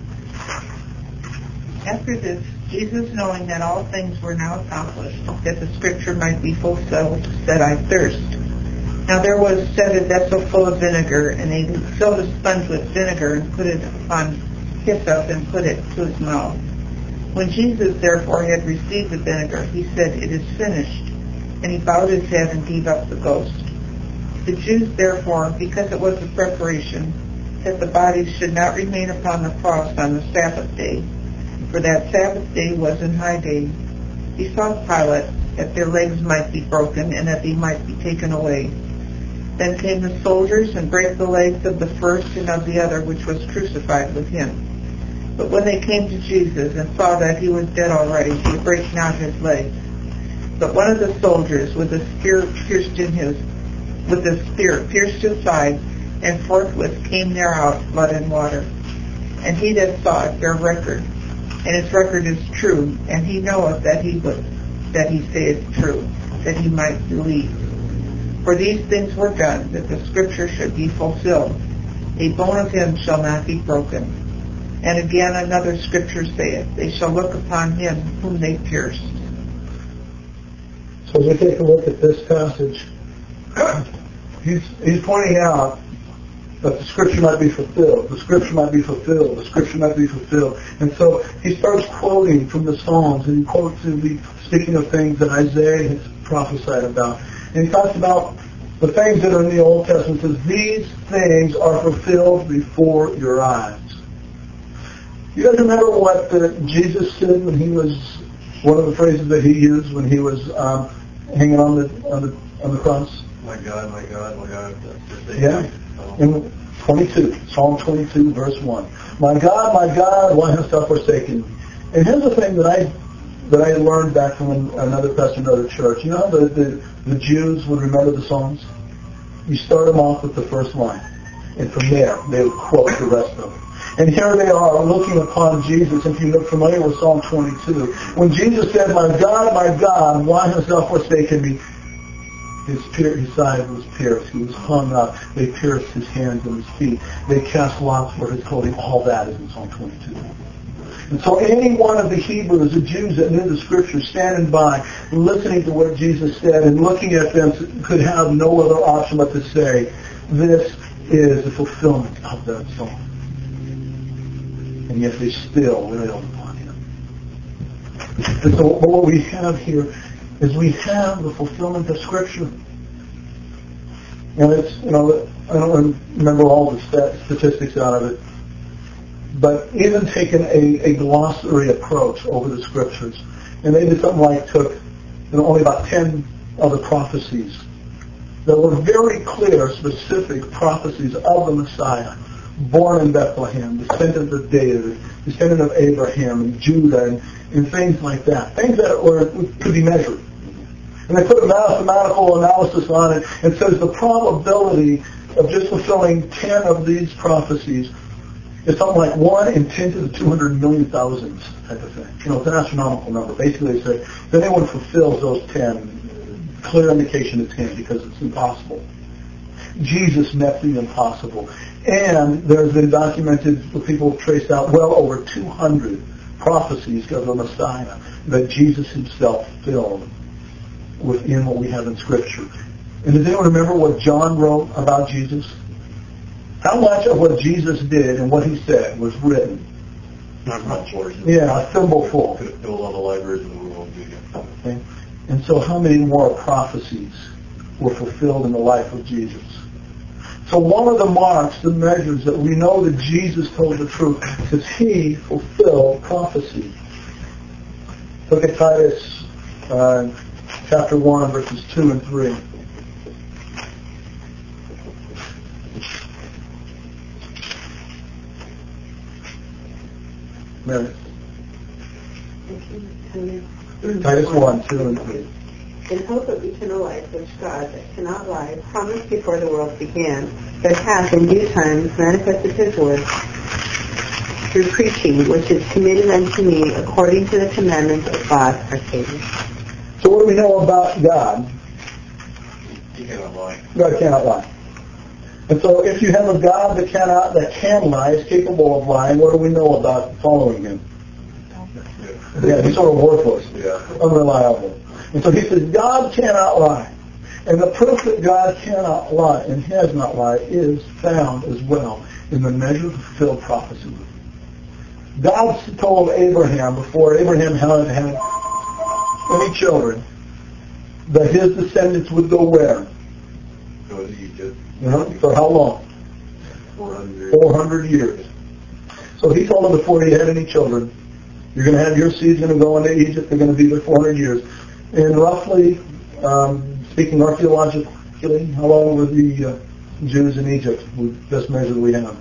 After this, Jesus, knowing that all things were now accomplished, that the scripture might be fulfilled, said, I thirst. Now there was set a vessel full of vinegar, and they filled a sponge with vinegar and put it upon hyssop and put it to his mouth. When Jesus therefore had received the vinegar, he said, It is finished. And he bowed his head and gave up the ghost. The Jews therefore, because it was a preparation, that the body should not remain upon the cross on the Sabbath day, for that Sabbath day was an high day, besought Pilate that their legs might be broken and that they might be taken away. Then came the soldiers and brake the legs of the first and of the other which was crucified with him. But when they came to Jesus and saw that he was dead already, they brake not his legs. But one of the soldiers with a spear pierced his side, and forthwith came there out blood and water. And he that saw it bare record, and his record is true, and he knoweth that he saith true, that he might believe. For these things were done, that the scripture should be fulfilled. A bone of him shall not be broken. And again another scripture saith, They shall look upon him whom they pierced. So as we take a look at this passage, he's pointing out that the scripture might be fulfilled. The scripture might be fulfilled. The scripture might be fulfilled. And so he starts quoting from the Psalms, and he quotes, speaking of things that Isaiah has prophesied about. And he talks about the things that are in the Old Testament. Says, these things are fulfilled before your eyes. You guys remember what Jesus said when he was, one of the phrases that he used when he was hanging on the cross? My God, my God, my God. Yeah. In 22, Psalm 22, verse 1. My God, why hast thou forsaken me? And here's the thing that I learned back from another pastor in another church. You know how the Jews would remember the Psalms? You start them off with the first line. And from there, they would quote the rest of them. And here they are looking upon Jesus. If you're familiar with Psalm 22, when Jesus said, my God, why hast thou forsaken me? His side was pierced. He was hung up. They pierced his hands and his feet. They cast lots for his clothing. All that is in Psalm 22. And so any one of the Hebrews, the Jews that knew the Scriptures, standing by, listening to what Jesus said and looking at them, could have no other option but to say, this is the fulfillment of that psalm. And yet they still railed upon him. And so what we have here is we have the fulfillment of Scripture. And it's, I don't remember all the statistics out of it, but even taking a glossary approach over the Scriptures, and they did something like took only about 10 other prophecies that were very clear, specific prophecies of the Messiah, born in Bethlehem, descendant of David, descendant of Abraham and Judah, and things like that, things that could be measured. And they put a mathematical analysis on it and says the probability of just fulfilling 10 of these prophecies is something like 1 in 10 to the 200 million thousands type of thing. It's an astronomical number. Basically, they say if anyone fulfills those 10, clear indication it's him because it's impossible. Jesus met the impossible. And there's been documented, people traced out well over 200 prophecies of the Messiah that Jesus himself filled within what we have in Scripture. And does anyone remember what John wrote about Jesus? How much of what Jesus did and what he said was written? Not much. Yeah, a thimble full. Could have filled all the libraries in the world. Okay. And so how many more prophecies were fulfilled in the life of Jesus? So one of the marks, the measures that we know that Jesus told the truth is he fulfilled prophecy. Look at Titus chapter 1, verses 2 and 3. Mary. Titus 1, 2 and 3. in hope of eternal life, which God, that cannot lie, promised before the world began, but hath in due time manifested his word through preaching, which is committed unto me according to the commandments of God our Savior. So what do we know about God? He cannot lie. God cannot lie. And so if you have a God that can lie, is capable of lying, what do we know about following him? Yeah, he's sort of worthless, unreliable. And so he says, God cannot lie. And the proof that God cannot lie and has not lied is found as well in the measure of fulfilled prophecy. God told Abraham, before Abraham had any children, that his descendants would go where? Go to Egypt. For how long? 400 years. So he told him before he had any children, you're going to have your seeds going to go into Egypt. They're going to be there 400 years. And roughly, speaking archaeologically, how long were the Jews in Egypt? Best measure that we have.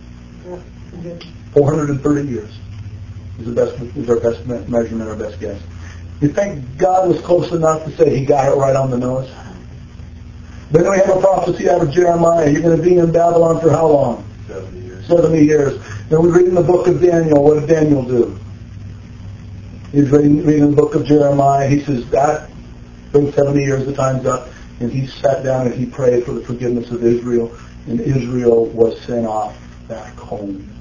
430 years is our best measurement, our best guess. You think God was close enough to say he got it right on the nose? Then we have a prophecy out of Jeremiah. You're going to be in Babylon for how long? 70 years. 70 years. Then we read in the book of Daniel. What did Daniel do? He's reading the book of Jeremiah. He says, that brings 70 years, the time's up. And he sat down and he prayed for the forgiveness of Israel. And Israel was sent off back home.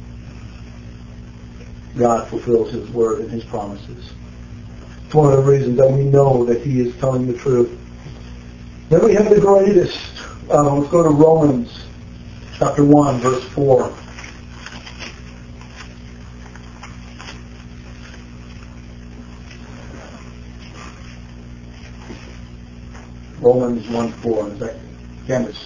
God fulfills his word and his promises. It's one of the reasons that we know that he is telling the truth. Then we have the greatest. Let's go to Romans chapter 1, verse 4. Romans 1:4. Is that Candace?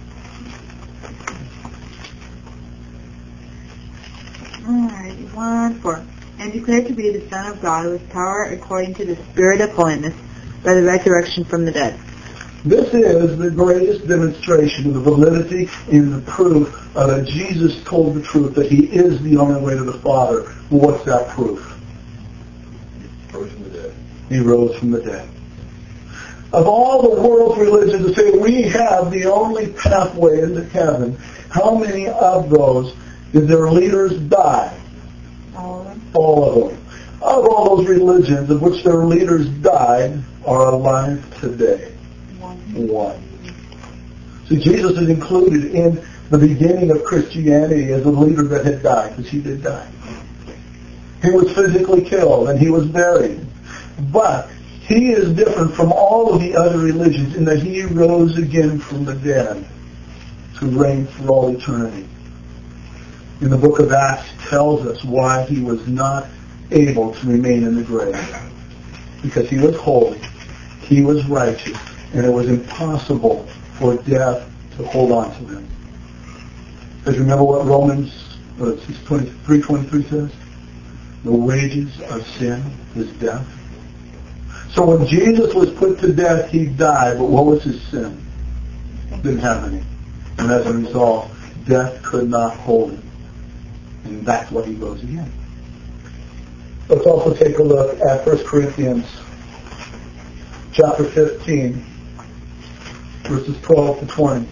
Alright, 1:4. And declared to be the Son of God with power according to the Spirit of holiness by the resurrection from the dead. This is the greatest demonstration of the validity and the proof that Jesus told the truth, that he is the only way to the Father. Well, what's that proof? He rose from the dead. He rose from the dead. Of all the world's religions that say we have the only pathway into heaven, how many of those did their leaders die? All of them. All of them. Of all those religions of which their leaders died are alive today. One. See, Jesus is included in the beginning of Christianity as a leader that had died, because he did die. He was physically killed and he was buried. But he is different from all of the other religions in that he rose again from the dead to reign for all eternity. In the book of Acts tells us why he was not able to remain in the grave. Because he was holy, he was righteous, and it was impossible for death to hold on to him. Because remember what Romans 3:23 says? The wages of sin is death. So when Jesus was put to death, he died, but what was his sin? Didn't have any. And as a result, death could not hold him. And that's why he rose again. Let's also take a look at 1 Corinthians chapter 15, verses 12 to 20.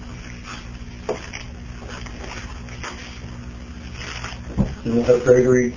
And we'll have Gregory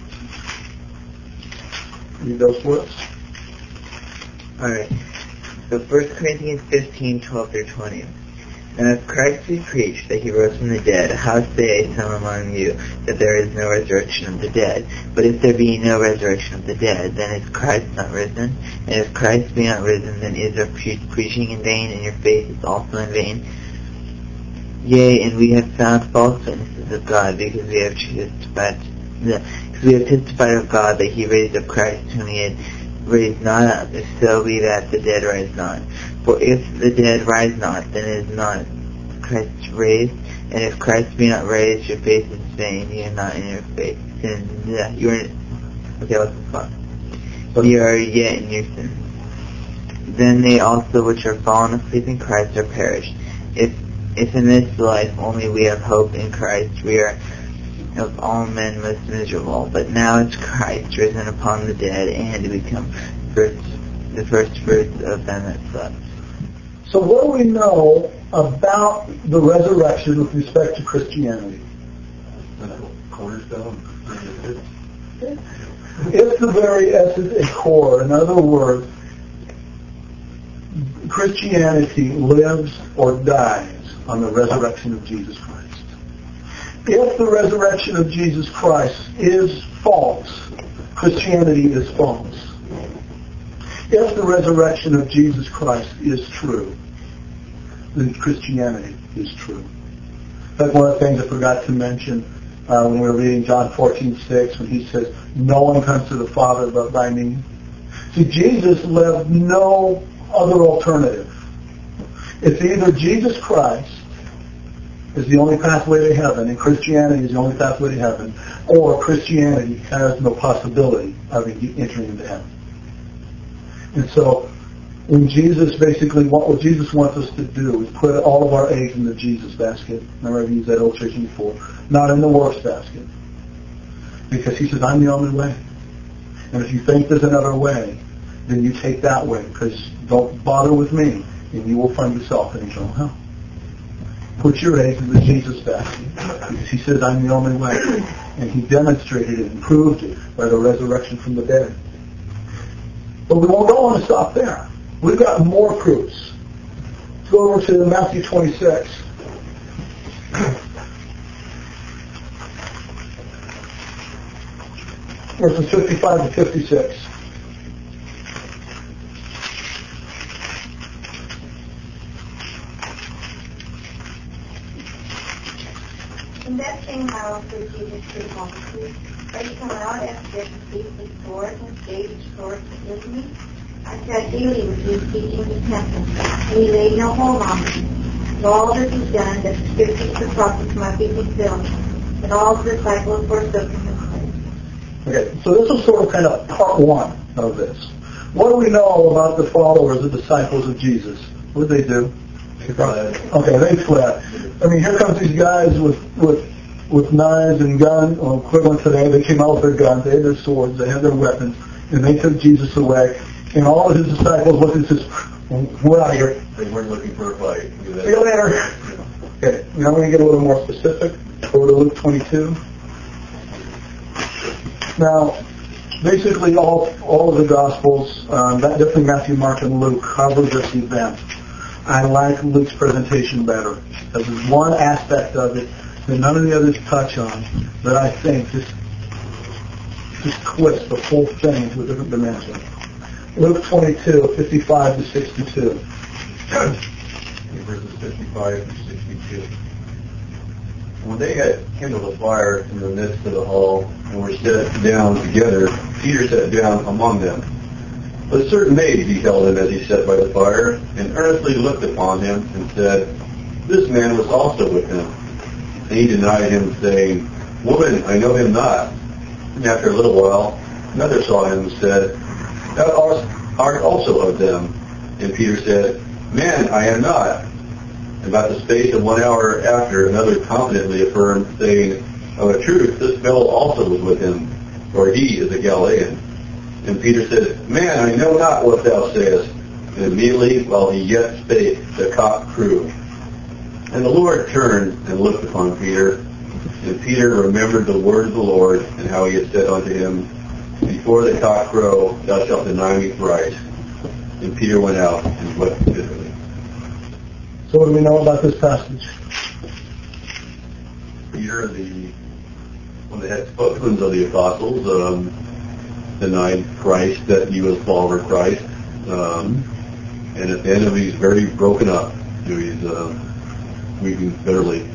read those for us. Alright. So 1 Corinthians 15, 12 through 20. Now if Christ be preached that he rose from the dead, how say some among you that there is no resurrection of the dead? But if there be no resurrection of the dead, then is Christ not risen? And if Christ be not risen, then is our preaching in vain, and your faith is also in vain? Yea, and we have found false witnesses of God, because we have testified of God that he raised up Christ, whom he had raised not up, if so be that the dead rise not. For if the dead rise not, then is not Christ raised. And if Christ be not raised, your faith is vain, you are not in your faith. You are yet in your sins. Then they also which are fallen asleep in Christ are perished. If in this life only we have hope in Christ, we are of all men most miserable. But now is Christ risen upon the dead, and to become first the first fruits of them that slept. So what do we know about the resurrection with respect to Christianity? Cornerstone. It's the very essence and core. In other words, Christianity lives or dies on the resurrection of Jesus Christ. If the resurrection of Jesus Christ is false, Christianity is false. If the resurrection of Jesus Christ is true, then Christianity is true. That's one of the things I forgot to mention when we were reading John 14:6, when he says, "No one comes to the Father but by me." See, Jesus left no other alternative. It's either Jesus Christ is the only pathway to heaven, and Christianity is the only pathway to heaven, or Christianity has no possibility of entering into heaven. And so, when Jesus basically, what Jesus wants us to do is put all of our eggs in the Jesus basket. Remember, I've used that illustration before. Not in the works basket. Because he says, I'm the only way. And if you think there's another way, then you take that way, because don't bother with me, and you will find yourself in eternal hell. Put your eggs in the Jesus basket, because he says, I'm the only way. And he demonstrated it and proved it by the resurrection from the dead. But we don't want to stop there. We've got more proofs. Let's go over to Matthew 26. Verses 55 to 56. In that same hour where Jesus stood upon the street, they come out after to speak with swords and stage swords with me. I sat daily with you teaching the temple, and he laid no hold on me. And all this was done that the scriptures of the prophets might be fulfilled, and all the disciples forsook him and fled. Okay, so this is sort of kind of part one of this. What do we know about the followers, the disciples of Jesus? What did they do? They fled. Okay, they fled. I mean, here comes these guys with knives and guns, or equivalent today. They came out with their guns, they had their swords, they had their weapons, and they took Jesus away. And all of his disciples looked and says, we're out of here. They weren't looking for a fight. See you later. Okay, now we're going to get a little more specific. Go to Luke 22. Now, basically all of the Gospels, definitely Matthew, Mark, and Luke, cover this event. I like Luke's presentation better. There's one aspect of it that none of the others touch on that I think just twists the whole thing to a different dimension. Luke 22, 55 to 62. Verses 55 to 62. When they had kindled a fire in the midst of the hall and were set down together, Peter sat down among them. But a certain maid beheld him as he sat by the fire, and earnestly looked upon him, and said, This man was also with him. And he denied him, saying, Woman, I know him not. And after a little while, another saw him and said, Thou art also of them. And Peter said, Man, I am not. And about the space of 1 hour after, another confidently affirmed, saying, Of a truth, this fellow also was with him, for he is a Galilean. And Peter said, Man, I know not what thou sayest. And immediately, while he yet spake, the cock crew. And the Lord turned and looked upon Peter. And Peter remembered the word of the Lord, and how he had said unto him, Before the cock crow, thou shalt deny me thrice. And Peter went out and wept bitterly. So what do we know about this passage? Peter, one of the head spokesmen of the apostles, denied Christ, that he was a follower of Christ. And at the end of it, he's very broken up. He's weeping bitterly.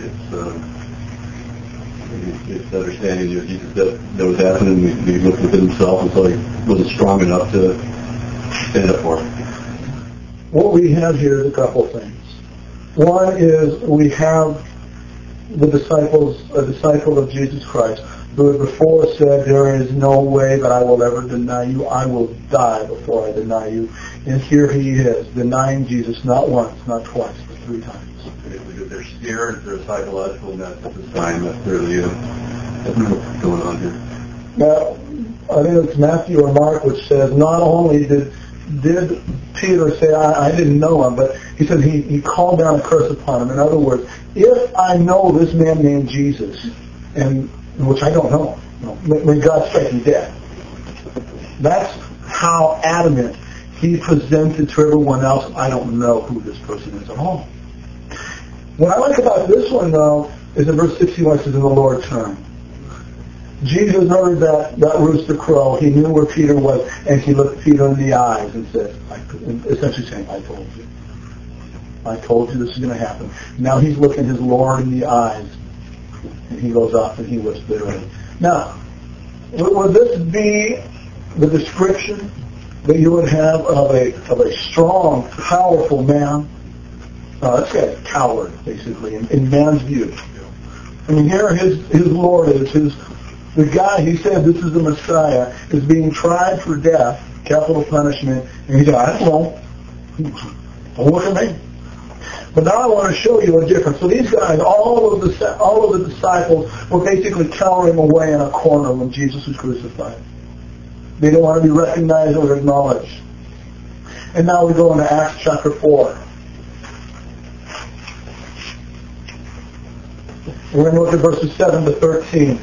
It's understanding that Jesus that was happening. He looked within himself until he wasn't strong enough to stand up for him. What we have here is a couple of things. One is we have a disciple of Jesus Christ, who had before said, there is no way that I will ever deny you. I will die before I deny you. And here he is, denying Jesus not once, not twice, but 3 times. They're scared, they're psychological, and that's the sign that clearly that's what's going on here. Now, I think it's Matthew or Mark which says, not only did did Peter say, I didn't know him, but he said he called down a curse upon him. In other words, if I know this man named Jesus, and which I don't know, may God strike me dead. That's how adamant he presented to everyone else, I don't know who this person is at all. What I like about this one, though, is in verse 61, it says, in the Lord's term. Jesus heard that rooster crow. He knew where Peter was, and he looked Peter in the eyes and said, essentially saying, I told you. I told you this is going to happen. Now he's looking his Lord in the eyes, and he goes off and he was there. Now, would this be the description that you would have of a strong, powerful man? This guy's a coward, basically, in man's view. I mean, here his Lord is, the guy, he said this is the Messiah, is being tried for death, capital punishment, and he said, I don't know. Don't look at me. But now I want to show you a difference. So these guys, all of the disciples were basically cowering away in a corner when Jesus was crucified. They didn't want to be recognized or acknowledged. And now we go into Acts chapter 4. We're going to look at verses 7 to 13.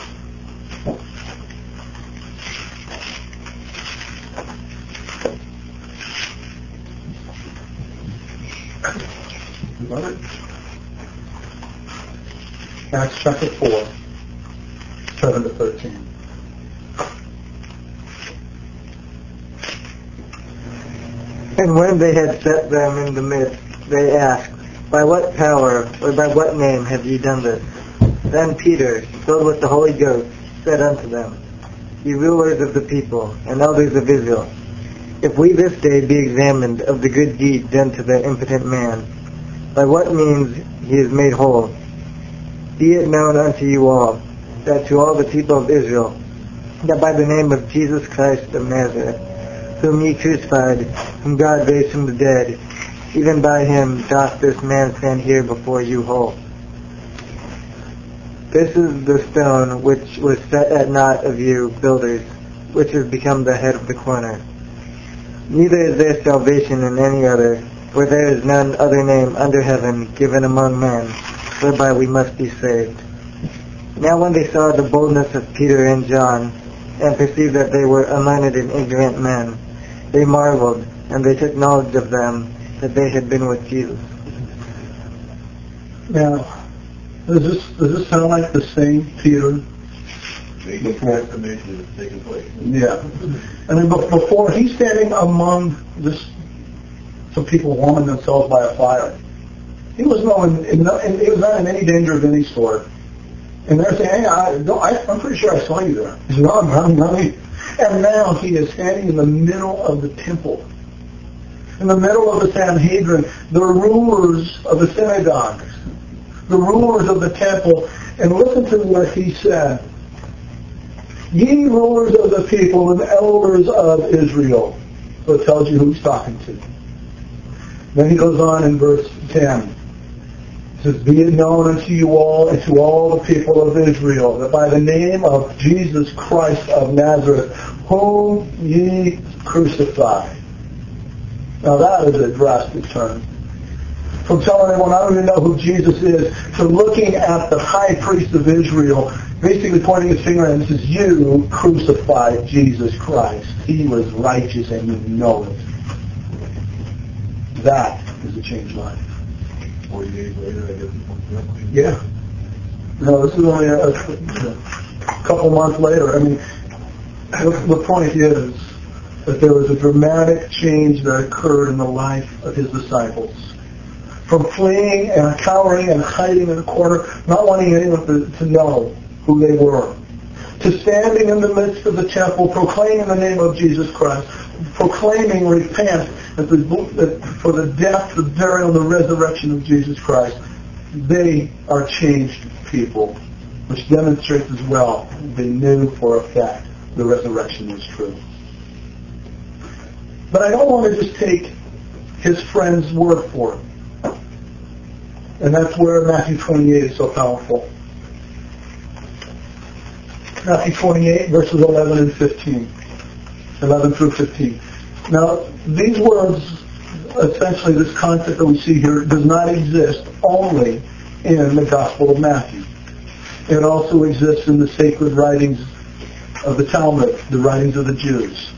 Acts chapter 4, 7 to 13. And when they had set them in the midst, they asked, by what power or by what name have ye done this? Then Peter, filled with the Holy Ghost, said unto them, Ye rulers of the people, and elders of Israel, if we this day be examined of the good deed done to the impotent man, by what means he is made whole, be it known unto you all, that to all the people of Israel, that by the name of Jesus Christ of Nazareth, whom ye crucified, whom God raised from the dead, even by him doth this man stand here before you whole. This is the stone which was set at naught of you builders, which has become the head of the corner. Neither is there salvation in any other, for there is none other name under heaven given among men, whereby we must be saved. Now when they saw the boldness of Peter and John, and perceived that they were unlearned and ignorant men, they marveled, and they took knowledge of them, that they had been with Jesus. Now, does this sound like the same Peter? The transformation is taking place. Yeah. I mean, before he's standing among some people warming themselves by a fire. He was not in any danger of any sort. And they're saying, hey, I'm pretty sure I saw you there. He said, no, I'm not. And now he is standing in the middle of the temple, in the middle of the Sanhedrin, the rulers of the synagogues, the rulers of the temple. And listen to what he said. Ye rulers of the people and elders of Israel. So it tells you who he's talking to. Then he goes on in verse 10. It says, be it known unto you all and to all the people of Israel that by the name of Jesus Christ of Nazareth, whom ye crucified. Now that is a drastic turn. From telling everyone, I don't even know who Jesus is, to looking at the high priest of Israel, basically pointing his finger and says, you crucified Jesus Christ. He was righteous and you know it. That is a changed life. 40 days later, I guess. Yeah. No, this is only a couple months later. I mean, the point is that there was a dramatic change that occurred in the life of his disciples. From fleeing and cowering and hiding in a corner, not wanting anyone to know who they were, to standing in the midst of the temple, proclaiming the name of Jesus Christ, proclaiming repent for the death, the burial, and the resurrection of Jesus Christ. They are changed people, which demonstrates as well they knew for a fact the resurrection was true. But I don't want to just take his friend's word for it. And that's where Matthew 28 is so powerful. Matthew 28, verses 11 and 15. 11 through 15. Now, these words, essentially this concept that we see here, does not exist only in the Gospel of Matthew. It also exists in the sacred writings of the Talmud, the writings of the Jews.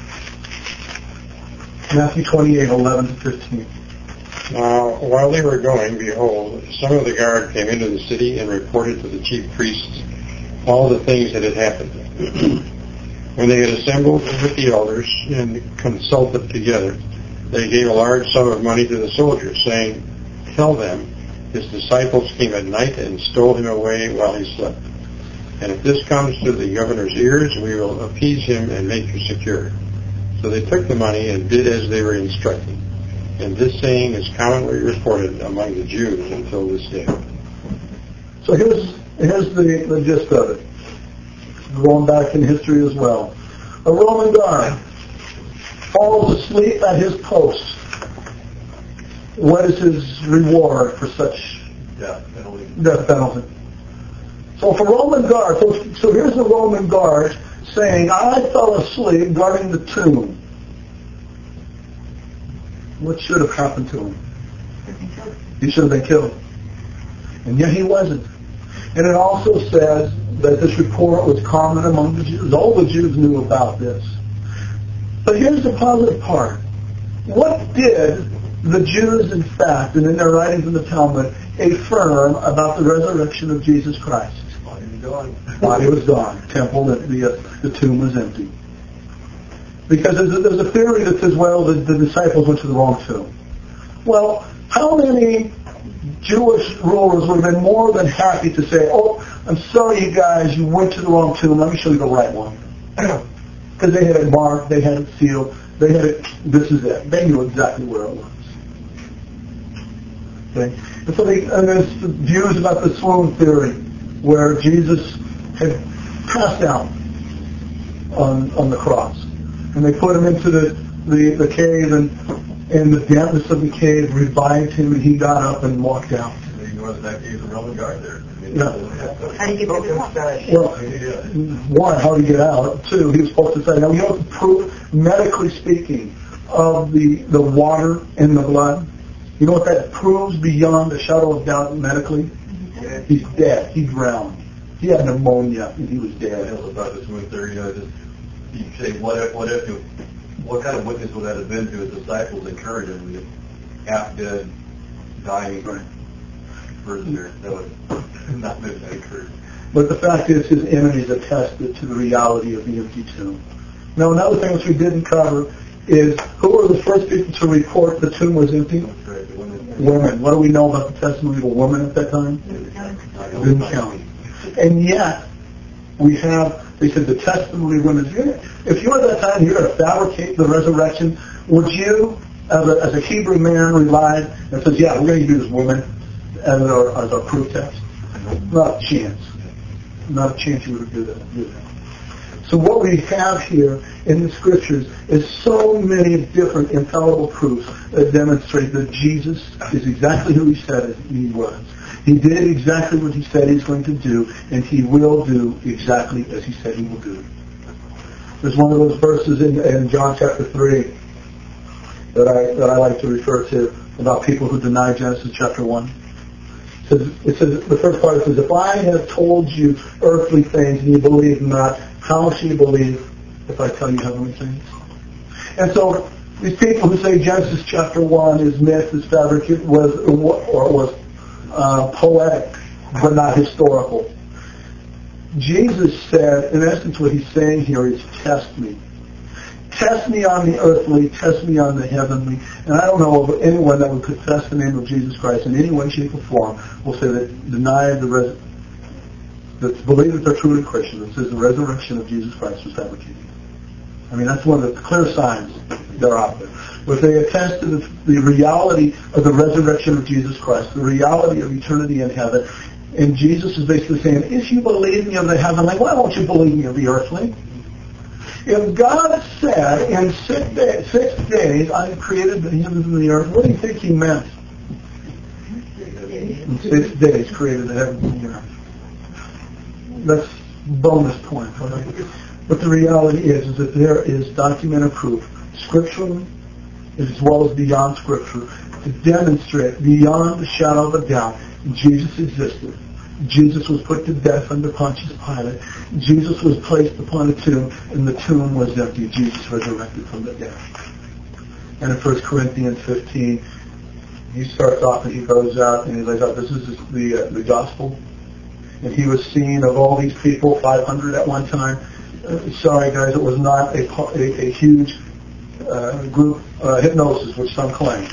Matthew 28:11-15. Now, while they were going, behold, some of the guard came into the city and reported to the chief priests all the things that had happened. When they had assembled with the elders and consulted together, they gave a large sum of money to the soldiers, saying, "Tell them, his disciples came at night and stole him away while he slept. And if this comes to the governor's ears, we will appease him and make you secure." So they took the money and did as they were instructed. And this saying is commonly reported among the Jews until this day. So here's the gist of it. Going back in history as well. A Roman guard falls asleep at his post. What is his reward for such Death penalty. death penalty? So if a Roman guard, so here's the Roman guard saying, "I fell asleep guarding the tomb." What should have happened to him? He should have been killed. And yet he wasn't. And it also says that this report was common among the Jews. All the Jews knew about this. But here's the positive part. What did the Jews, in fact, and in their writings in the Talmud, affirm about the resurrection of Jesus Christ? Body was gone. Body was gone. Temple, the tomb was empty. Because there's a theory that says, well, the disciples went to the wrong tomb. Well, how many Jewish rulers would have been more than happy to say, "Oh, I'm sorry, you guys, you went to the wrong tomb. Let me show you the right one." Because they had it marked, they had it sealed, they had it, this is it. They knew exactly where it was. Okay? And so there's views about the swoon theory, where Jesus had passed out on the cross. And they put him into the cave, and the dampness of the cave revived him, and he got up and walked out. They ignored the fact that he was a Roman guard there. Yeah. How do you get rid of that? Well, one, how to get out. Two, he was supposed to say, now you know the proof, medically speaking, of the water in the blood? You know what that proves beyond a shadow of doubt medically? He's dead. He drowned. He had pneumonia, and he was dead. It was about this swoon theory, you say, what kind of witness would that have been to his disciples encouraging him? Half dead, dying prisoner. That would not make that encouragement. But the fact is, his enemies attested to the reality of the empty tomb. Now, another thing which we didn't cover is, who were the first people to report the tomb was empty? That's right. The Women. What do we know about the testimony of a woman at that time? Didn't count. And yet, we have, they said, the testimony of women. If you at that time, you're going to fabricate the resurrection, would you, as a Hebrew man, rely and says, yeah, we're going to use women as our proof text? Not a chance. Not a chance you would do that. So what we have here in the Scriptures is so many different infallible proofs that demonstrate that Jesus is exactly who he said he was. He did exactly what he said he's going to do, and he will do exactly as he said he will do. There's one of those verses in John chapter 3 that I like to refer to about people who deny Genesis chapter 1. It says, the first part says, if I have told you earthly things and you believe not, how shall you believe if I tell you heavenly things? And so these people who say Genesis chapter 1 is myth, is fabricated, was poetic, but not historical. Jesus said, in essence, what he's saying here is, test me. Test me on the earthly, test me on the heavenly. And I don't know of anyone that would confess the name of Jesus Christ in any way, shape, or form will say that that believe that they're truly Christians and says the resurrection of Jesus Christ was fabricated. I mean, that's one of the clear signs that are out there. But they attest to the reality of the resurrection of Jesus Christ, the reality of eternity in heaven. And Jesus is basically saying, if you believe me of the heavenly, why won't you believe me of the earthly? If God said in 6 days I created the heavens and the earth, what do you think he meant? In 6 days created the heavens and the earth. That's bonus point. Right? But the reality is that there is documented proof scripturally as well as beyond Scripture, to demonstrate beyond the shadow of a doubt Jesus existed. Jesus was put to death under Pontius Pilate. Jesus was placed upon a tomb, and the tomb was empty. Jesus resurrected from the dead. And in 1 Corinthians 15, he starts off and he goes out and he lays out, this is the gospel. And he was seen of all these people, 500 at one time. Sorry guys, it was not a huge group hypnosis, which some claim.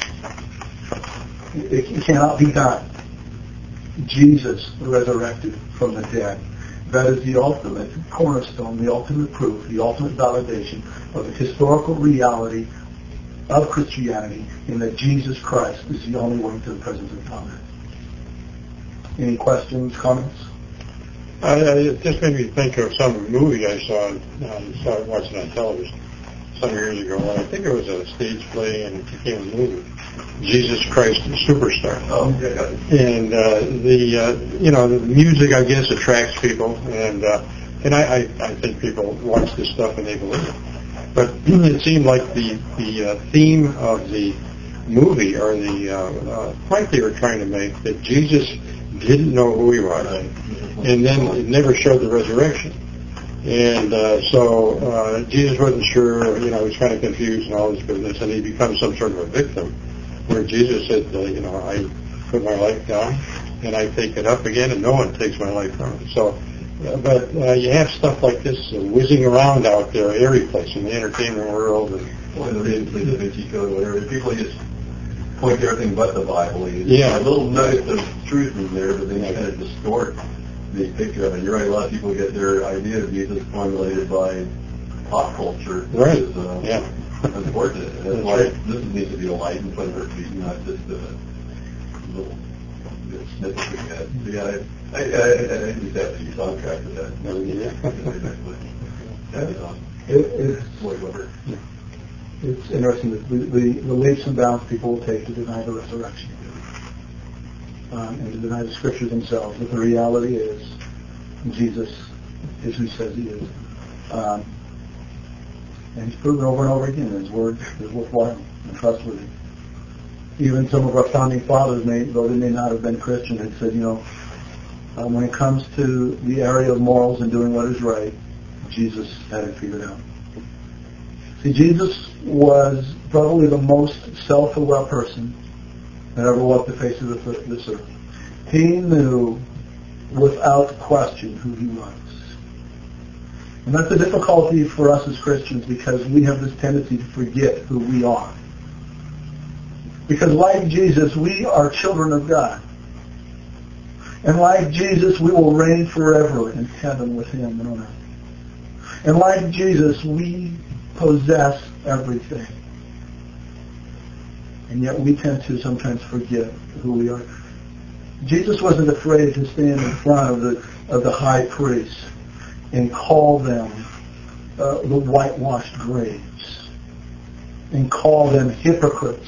It cannot be done. Jesus resurrected from the dead. That is the ultimate cornerstone, the ultimate proof, the ultimate validation of the historical reality of Christianity, in that Jesus Christ is the only way to the presence of God. Any questions, comments? It just made me think of some movie I saw watching on television some years ago. I think it was a stage play and it became a movie. Jesus Christ Superstar. Oh, yeah. And the music, I guess, attracts people, and I think people watch this stuff and they believe it. But it seemed like the theme of the movie, or the point they were trying to make, that Jesus didn't know who he was, and then it never showed the resurrection. And so Jesus wasn't sure, he was kind of confused and all this business, and he becomes some sort of a victim, where Jesus said, I put my life down, and I take it up again, and no one takes my life from it. So, but you have stuff like this whizzing around out there every place in the entertainment world. And one of the reasons the Da Vinci Code, whatever, people just point to everything but the Bible. Yeah. A little nugget of truth in there, but then you kind of distort the picture of it. You're right, a lot of people get their idea of Jesus formulated by pop culture. Right. Which is, yeah. unfortunate. That's why this needs to be a light in front of our feet, not just a little snippet we had. So yeah, I think that's the soundtrack of that. It's interesting that the leaps and bounds people will take to deny the resurrection and to deny the Scriptures themselves. But the reality is, Jesus is who he says he is. And he's proven over and over again that his word is worthwhile and trustworthy. Even some of our founding fathers, though they may not have been Christian, had said, when it comes to the area of morals and doing what is right, Jesus had it figured out. See, Jesus was probably the most self-aware person that ever walked the face of this earth. He knew without question who he was. And that's the difficulty for us as Christians, because we have this tendency to forget who we are. Because like Jesus, we are children of God. And like Jesus, we will reign forever in heaven with him and on earth. And like Jesus, we possess everything. And yet we tend to sometimes forget who we are. Jesus wasn't afraid to stand in front of the high priest and call them the whitewashed graves, and call them hypocrites.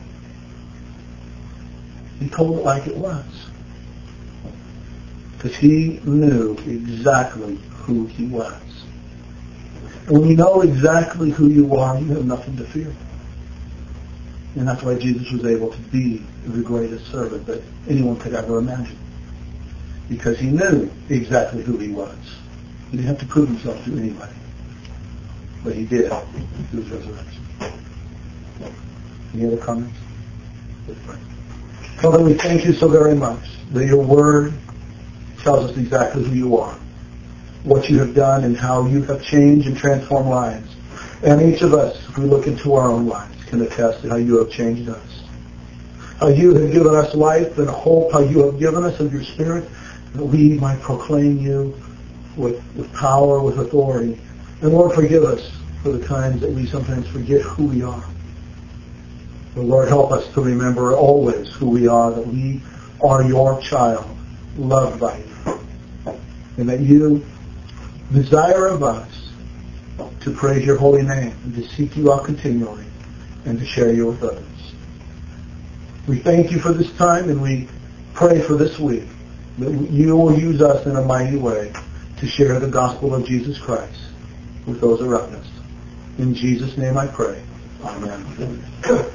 He told it like it was, because he knew exactly who he was. And when you know exactly who you are, you have nothing to fear. And that's why Jesus was able to be the greatest servant that anyone could ever imagine, because he knew exactly who he was. He didn't have to prove himself to anybody. But he did through his resurrection. Any other comments? Father, we thank you so very much that your word tells us exactly who you are, what you have done, and how you have changed and transformed lives. And each of us, if we look into our own lives, can attest to how you have changed us. How you have given us life and hope, how you have given us of your Spirit, that we might proclaim you with power, with authority. And Lord, forgive us for the times that we sometimes forget who we are. But Lord, help us to remember always who we are, that we are your child, loved by you. And that you desire of us to praise your holy name and to seek you out continually and to share you with others. We thank you for this time, and we pray for this week that you will use us in a mighty way to share the gospel of Jesus Christ with those around us. In Jesus' name I pray. Amen.